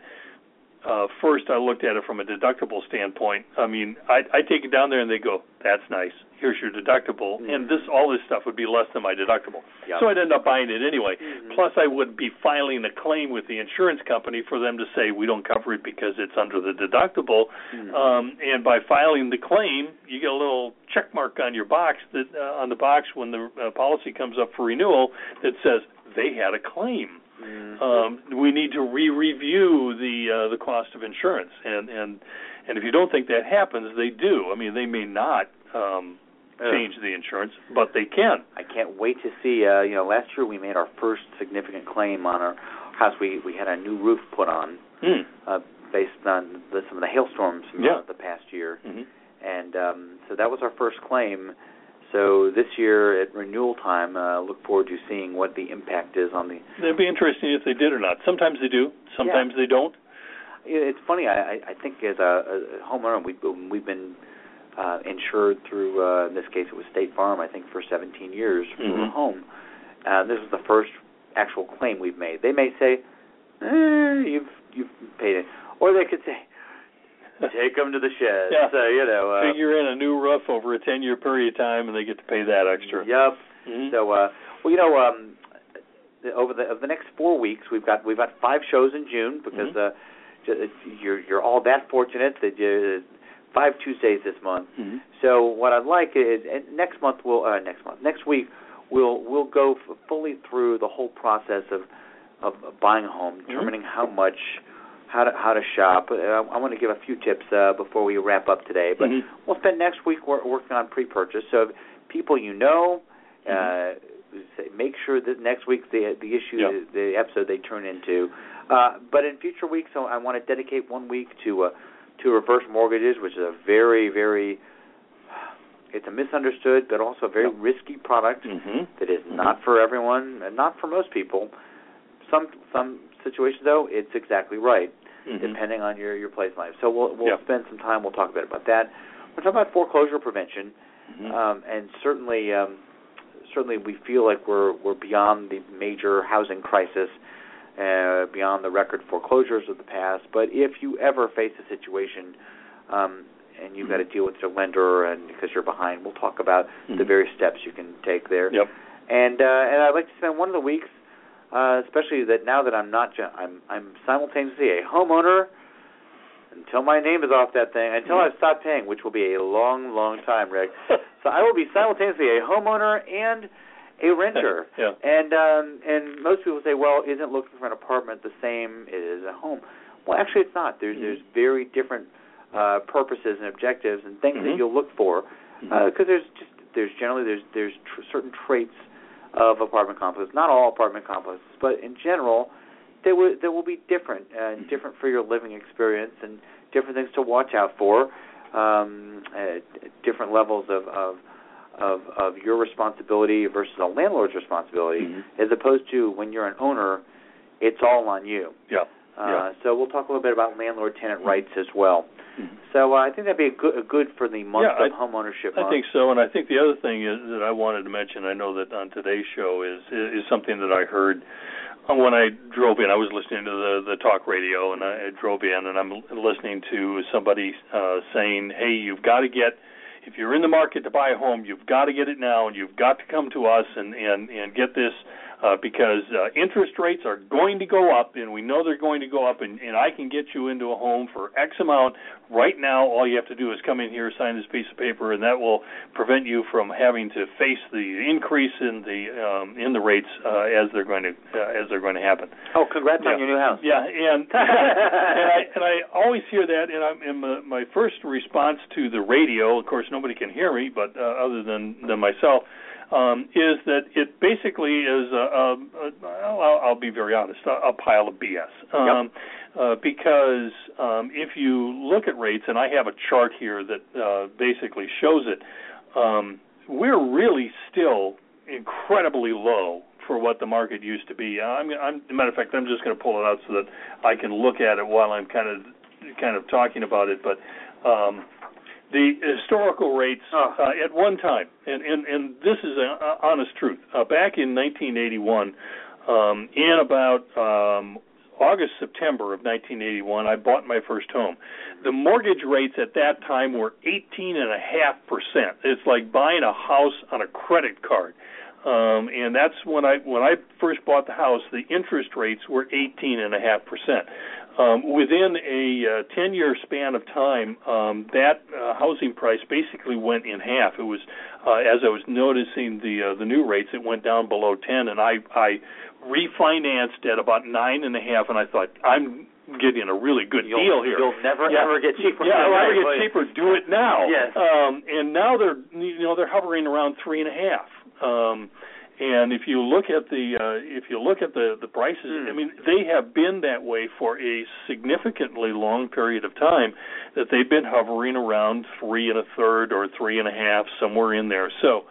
uh, first I looked at it from a deductible standpoint. I mean, I I take it down there and they go, that's nice. Here's your deductible, mm-hmm. and this all this stuff would be less than my deductible. Yep. So I'd end up buying it anyway. Mm-hmm. Plus, I would be filing a claim with the insurance company for them to say we don't cover it because it's under the deductible. Mm-hmm. Um, and by filing the claim, you get a little check mark on your box that uh, on the box when the uh, policy comes up for renewal that says they had a claim. Mm-hmm. Um, we need to re-review the uh, the cost of insurance, and and and if you don't think that happens, they do. I mean, they may not. Um, change the insurance, but they can. I can't wait to see, uh, you know, last year we made our first significant claim on our house. We we had a new roof put on mm. uh, based on the, some of the hailstorms from yeah. the past year. Mm-hmm. And um, so that was our first claim. So this year at renewal time, uh, look forward to seeing what the impact is on the... It'd be interesting if they did or not. Sometimes they do. Sometimes yeah. they don't. It's funny. I, I think as a, a homeowner, we've, we've been... Uh, insured through, uh, in this case, it was State Farm, I think, for seventeen years for mm-hmm. a home. Uh, this is the first actual claim we've made. They may say, eh, you've you've paid it. Or they could say, take them to the shed. Yeah. So, you know. Uh, Figure in a new roof over a ten-year period of time, and they get to pay that extra. Yep. Mm-hmm. So, uh, well, you know, um, over the over the next four weeks, we've got we've got five shows in June because mm-hmm. uh, you're you're all that fortunate that you. Five Tuesdays this month. Mm-hmm. So what I'd like is and next month we'll uh, next month next week we'll we'll go f- fully through the whole process of of buying a home, determining mm-hmm. how much, how to how to shop. Uh, I want to give a few tips uh, before we wrap up today. But mm-hmm. we'll spend next week wor- working on pre-purchase. So people you know, mm-hmm. uh, say, make sure that next week the the issue yep. the, the episode they turn into. Uh, but in future weeks, so I want to dedicate one week to. Uh, to reverse mortgages, which is a very, very, it's a misunderstood but also a very yep. risky product mm-hmm. that is mm-hmm. not for everyone and not for most people. Some some situations, though, it's exactly right, mm-hmm. depending on your, your place in life. So we'll we'll yep. spend some time, we'll talk a bit about that. We'll talk about foreclosure prevention, mm-hmm. um, and certainly um, certainly we feel like we're we're beyond the major housing crisis, Uh, beyond the record foreclosures of the past. But if you ever face a situation um, and you've mm-hmm. got to deal with your lender and because you're behind, we'll talk about mm-hmm. the various steps you can take there. Yep. And uh, and I'd like to spend one of the weeks, uh, especially that now that I'm not, I'm I'm simultaneously a homeowner until my name is off that thing, until mm-hmm. I've stopped paying, which will be a long, long time, Rick. So I will be simultaneously a homeowner and a renter. yeah. And um, and most people say, well, isn't looking for an apartment the same as a home? Well, actually, it's not. There's mm-hmm. there's very different uh, purposes and objectives and things mm-hmm. that you'll look for because mm-hmm. uh, there's just there's generally there's there's tr- certain traits of apartment complexes. Not all apartment complexes, but in general, they will they will be different and uh, different for your living experience and different things to watch out for. Um, uh, different levels of, of of of your responsibility versus a landlord's responsibility, mm-hmm. as opposed to when you're an owner, it's all on you. Yeah. Uh, yeah. So we'll talk a little bit about landlord-tenant mm-hmm. rights as well. Mm-hmm. So uh, I think that'd be a good, a good for the month yeah, of I, homeownership. I month. think so, and I think the other thing is that I wanted to mention. I know that on today's show is is something that I heard when I drove in. I was listening to the the talk radio, and I drove in, and I'm listening to somebody uh, saying, "Hey, you've got to get." If you're in the market to buy a home, you've got to get it now, and you've got to come to us and, and, and get this uh, because uh, interest rates are going to go up, and we know they're going to go up, and, and I can get you into a home for X amount right now. All you have to do is come in here, sign this piece of paper, and that will prevent you from having to face the increase in the um, in the rates uh, as they're going to uh, as they're going to happen. Oh, congrats yeah. on your new house! Yeah, and and, I, and I always hear that, and I'm in my, my first response to the radio. Of course, nobody can hear me, but uh, other than than myself. Um, is that it basically is, a, a, a, I'll, I'll be very honest, a, a pile of B S. Um, yep. uh, because um, if you look at rates, and I have a chart here that uh, basically shows it, um, we're really still incredibly low for what the market used to be. I'm, I'm, as a matter of fact, I'm just going to pull it out so that I can look at it while I'm kind of kind of talking about it, but um, the historical rates uh, at one time, and, and, and this is an honest truth, uh, back in nineteen eighty-one, um, in about um, August, September of nineteen eighty-one, I bought my first home. The mortgage rates at that time were eighteen point five percent. It's like buying a house on a credit card. Um, and that's when I when I first bought the house, the interest rates were eighteen point five percent. Um, within a uh, ten-year span of time, um, that uh, housing price basically went in half. It was, uh, as I was noticing the uh, the new rates, it went down below ten, and I, I refinanced at about nine and a half, and I thought, I'm getting a really good you'll, deal here. You'll never yeah. ever get cheaper. Yeah, I'll never right, get cheaper. Do it now. Yes. Um, and now they're you know they're hovering around three and a half. Um, And if you look at the uh, if you look at the the prices, mm. I mean, they have been that way for a significantly long period of time. That they've been hovering around three and a third or three and a half, somewhere in there. So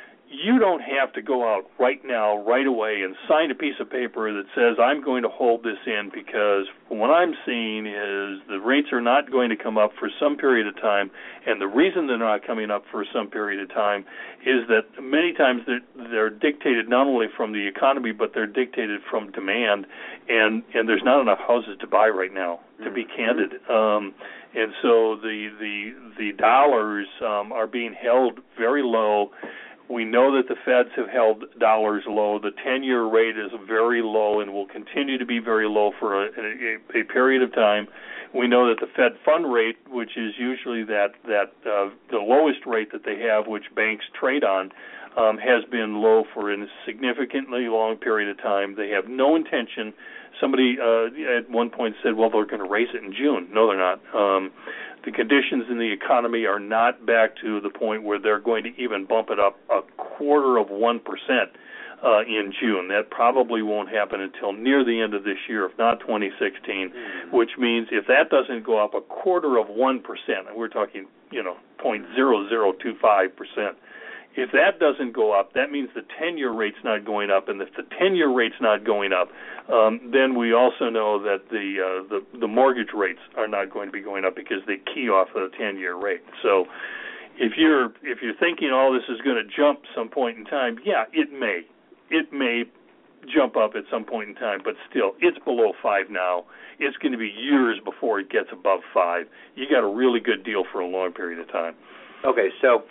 you don't have to go out right now, right away, and sign a piece of paper that says I'm going to hold this in, because what I'm seeing is the rates are not going to come up for some period of time, and the reason they're not coming up for some period of time is that many times they're, they're dictated not only from the economy, but they're dictated from demand, and, and there's not enough houses to buy right now, to be candid. Um, and so the, the, the dollars um, are being held very low. We know that the Feds have held dollars low. The ten-year rate is very low and will continue to be very low for a, a, a period of time. We know that the Fed fund rate, which is usually that, that uh, the lowest rate that they have, which banks trade on, um, has been low for a significantly long period of time. They have no intention. Somebody uh, at one point said, well, they're going to raise it in June. No, they're not. Um, the conditions in the economy are not back to the point where they're going to even bump it up a quarter of one percent uh, in June. That probably won't happen until near the end of this year, if not twenty sixteen, mm-hmm. which means if that doesn't go up a quarter of one percent, and we're talking, you know, zero point zero zero two five percent, if that doesn't go up, that means the ten-year rate's not going up, and if the ten-year rate's not going up, um, then we also know that the, uh, the the mortgage rates are not going to be going up because they key off of the ten-year rate. So if you're if you're thinking all this is going to jump some point in time, yeah, it may. It may jump up at some point in time, but still, it's below five now. It's going to be years before it gets above five. You got a really good deal for a long period of time. Okay, so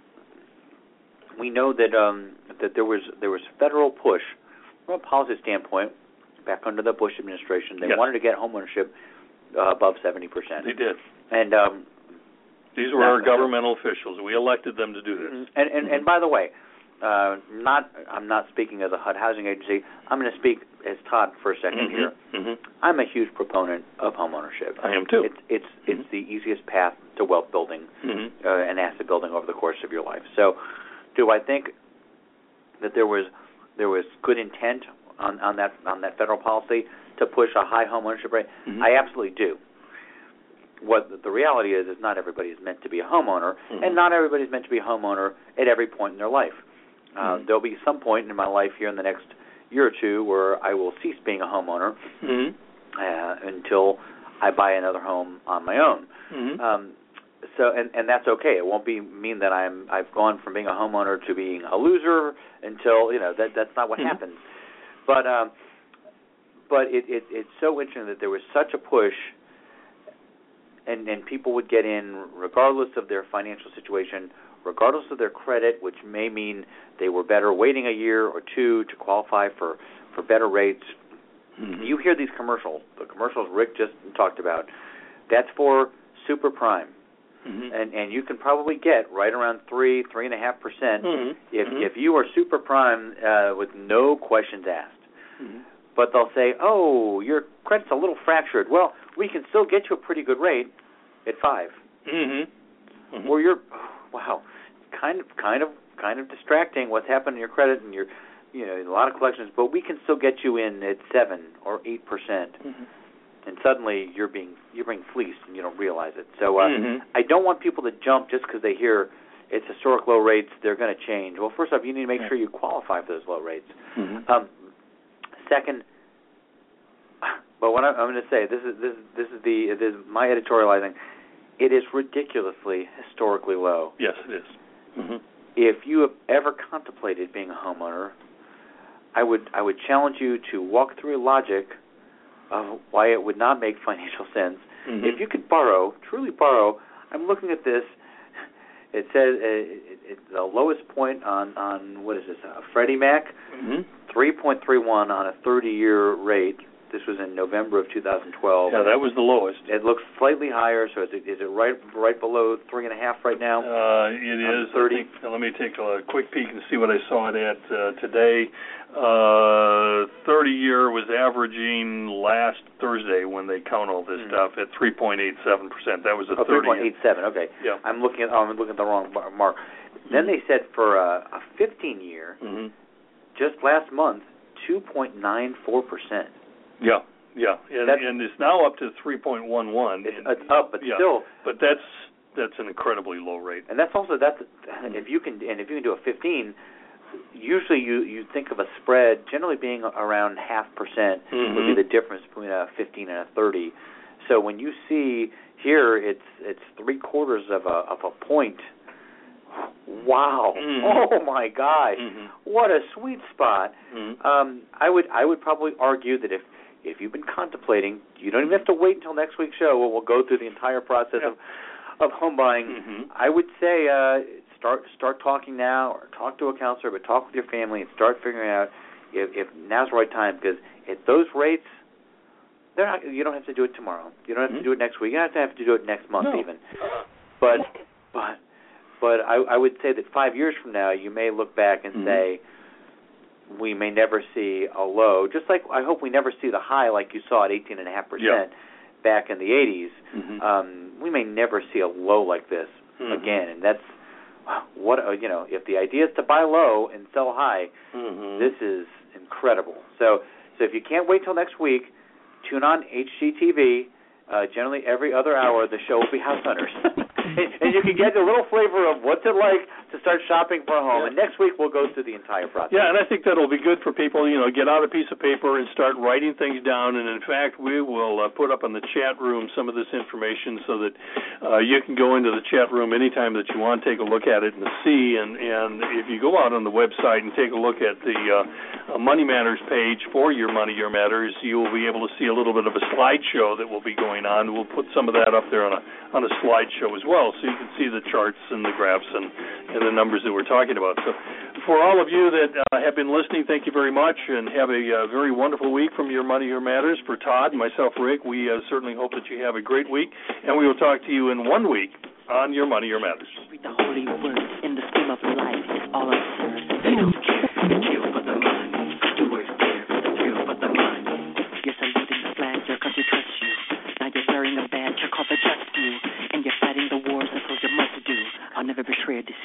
we know that um, that there was there was federal push from a policy standpoint back under the Bush administration. They yes. wanted to get homeownership uh, above seventy percent. They did. And um, these were our governmental officials. We elected them to do this. And and, mm-hmm. and by the way, uh, not I'm not speaking as a H U D housing agency. I'm going to speak as Todd for a second mm-hmm. here. Mm-hmm. I'm a huge proponent of homeownership. I am too. It's it's mm-hmm. it's the easiest path to wealth building mm-hmm. uh, and asset building over the course of your life. So, do I think that there was there was good intent on, on that on that federal policy to push a high home ownership rate? Mm-hmm. I absolutely do. what the reality is is not everybody is meant to be a homeowner, mm-hmm. and not everybody is meant to be a homeowner at every point in their life. Uh, mm-hmm. There'll be some point in my life here in the next year or two where I will cease being a homeowner mm-hmm. uh, until I buy another home on my own. Mm-hmm. Um, so, and, and that's okay. It won't be mean that I'm I've gone from being a homeowner to being a loser until you know that that's not what mm-hmm. happens. But um, but it, it it's so interesting that there was such a push, and and people would get in regardless of their financial situation, regardless of their credit, which may mean they were better waiting a year or two to qualify for, for better rates. Mm-hmm. You hear these commercials, the commercials Rick just talked about. That's for super prime. Mm-hmm. And and you can probably get right around three, three and a half percent if mm-hmm. if you are super prime uh, with no questions asked. Mm-hmm. But they'll say, oh, your credit's a little fractured. Well, we can still get you a pretty good rate at five. Mm-hmm. Mm-hmm. Or you're, wow, kind of, kind of, kind of distracting what's happened in your credit and your, you know, a lot of collections. But we can still get you in at seven or eight percent. Mm-hmm. And suddenly you're being you're being fleeced and you don't realize it. So uh, mm-hmm. I don't want people to jump just because they hear it's historic low rates, they're going to change. Well, first off, you need to make sure you qualify for those low rates. Mm-hmm. Um, second, but what I'm, I'm going to say, this is this this is the this is my editorializing. It is ridiculously historically low. Yes, it is. Mm-hmm. If you have ever contemplated being a homeowner, I would I would challenge you to walk through logic of why it would not make financial sense. Mm-hmm. If you could borrow, truly borrow, I'm looking at this. It says uh, it, it, the lowest point on, on what is this, uh, Freddie Mac, mm-hmm. three point three one on a thirty-year rate. This was in November of two thousand twelve. Yeah, that was the lowest. It looks slightly higher, so is it, is it right right below three and a half right now? Uh, it is. thirty. Think, let me take a quick peek and see what I saw it at uh, today. Uh, thirty-year was averaging last Thursday when they count all this mm-hmm. stuff at three point eight seven percent. That was a oh, thirty. three point eight seven. Okay. Yeah. I'm looking at. Oh, I'm looking at the wrong mark. Mm-hmm. Then they said for a, a fifteen-year, mm-hmm. just last month, two point nine four percent. Yeah. Yeah, and, and it's now up to three point one one. It's, it's up, but yeah, still, but that's that's an incredibly low rate. And that's also that's if you can and if you can do a fifteen, usually you you think of a spread generally being around half percent mm-hmm. would be the difference between a fifteen and a thirty. So when you see here, it's it's three quarters of a of a point. Wow! Mm-hmm. Oh my gosh! Mm-hmm. What a sweet spot. Mm-hmm. Um, I would I would probably argue that if If you've been contemplating, you don't even have to wait until next week's show where we'll go through the entire process yeah. of, of home buying. Mm-hmm. I would say uh, start start talking now or talk to a counselor, but talk with your family and start figuring out if, if now's the right time, because at those rates, they're not, you don't have to do it tomorrow. You don't have mm-hmm. to do it next week. You don't have to, have to do it next month no. even. But but but I, I would say that five years from now, you may look back and mm-hmm. say, we may never see a low, just like I hope we never see the high like you saw at eighteen point five percent yeah. back in the eighties. Mm-hmm. Um, we may never see a low like this mm-hmm. again, and that's what, you know, if the idea is to buy low and sell high, mm-hmm. this is incredible. So, so if you can't wait till next week, tune on H G T V. Uh, generally every other hour, the show will be House Hunters. and, and you can get a little flavor of what's it like to start shopping for a home. Yeah. And next week we'll go through the entire process. Yeah, and I think that'll be good for people, you know, get out a piece of paper and start writing things down. And, in fact, we will uh, put up on the chat room some of this information so that uh, you can go into the chat room anytime that you want, take a look at it and see. And, and if you go out on the website and take a look at the uh, Money Matters page for Your Money, Your Matters, you will be able to see a little bit of a slideshow that will be going on. We'll put some of that up there on a on a slideshow as well, so you can see the charts and the graphs and, and the numbers that we're talking about. So for all of you that uh, have been listening, thank you very much, and have a uh, very wonderful week from Your Money, Your Matters. For Todd and myself, Rick, we uh, certainly hope that you have a great week, and we will talk to you in one week on Your Money, Your Matters. Read the holy words in the scheme of life. It's all absurd. They don't care. They kill for the mind. The words there for the thrill for the mind. You're saluting the flag, your country trusts you. Now you're wearing a badge, you're called the just few. And you're fighting the wars that soldier must do. I'll never betray a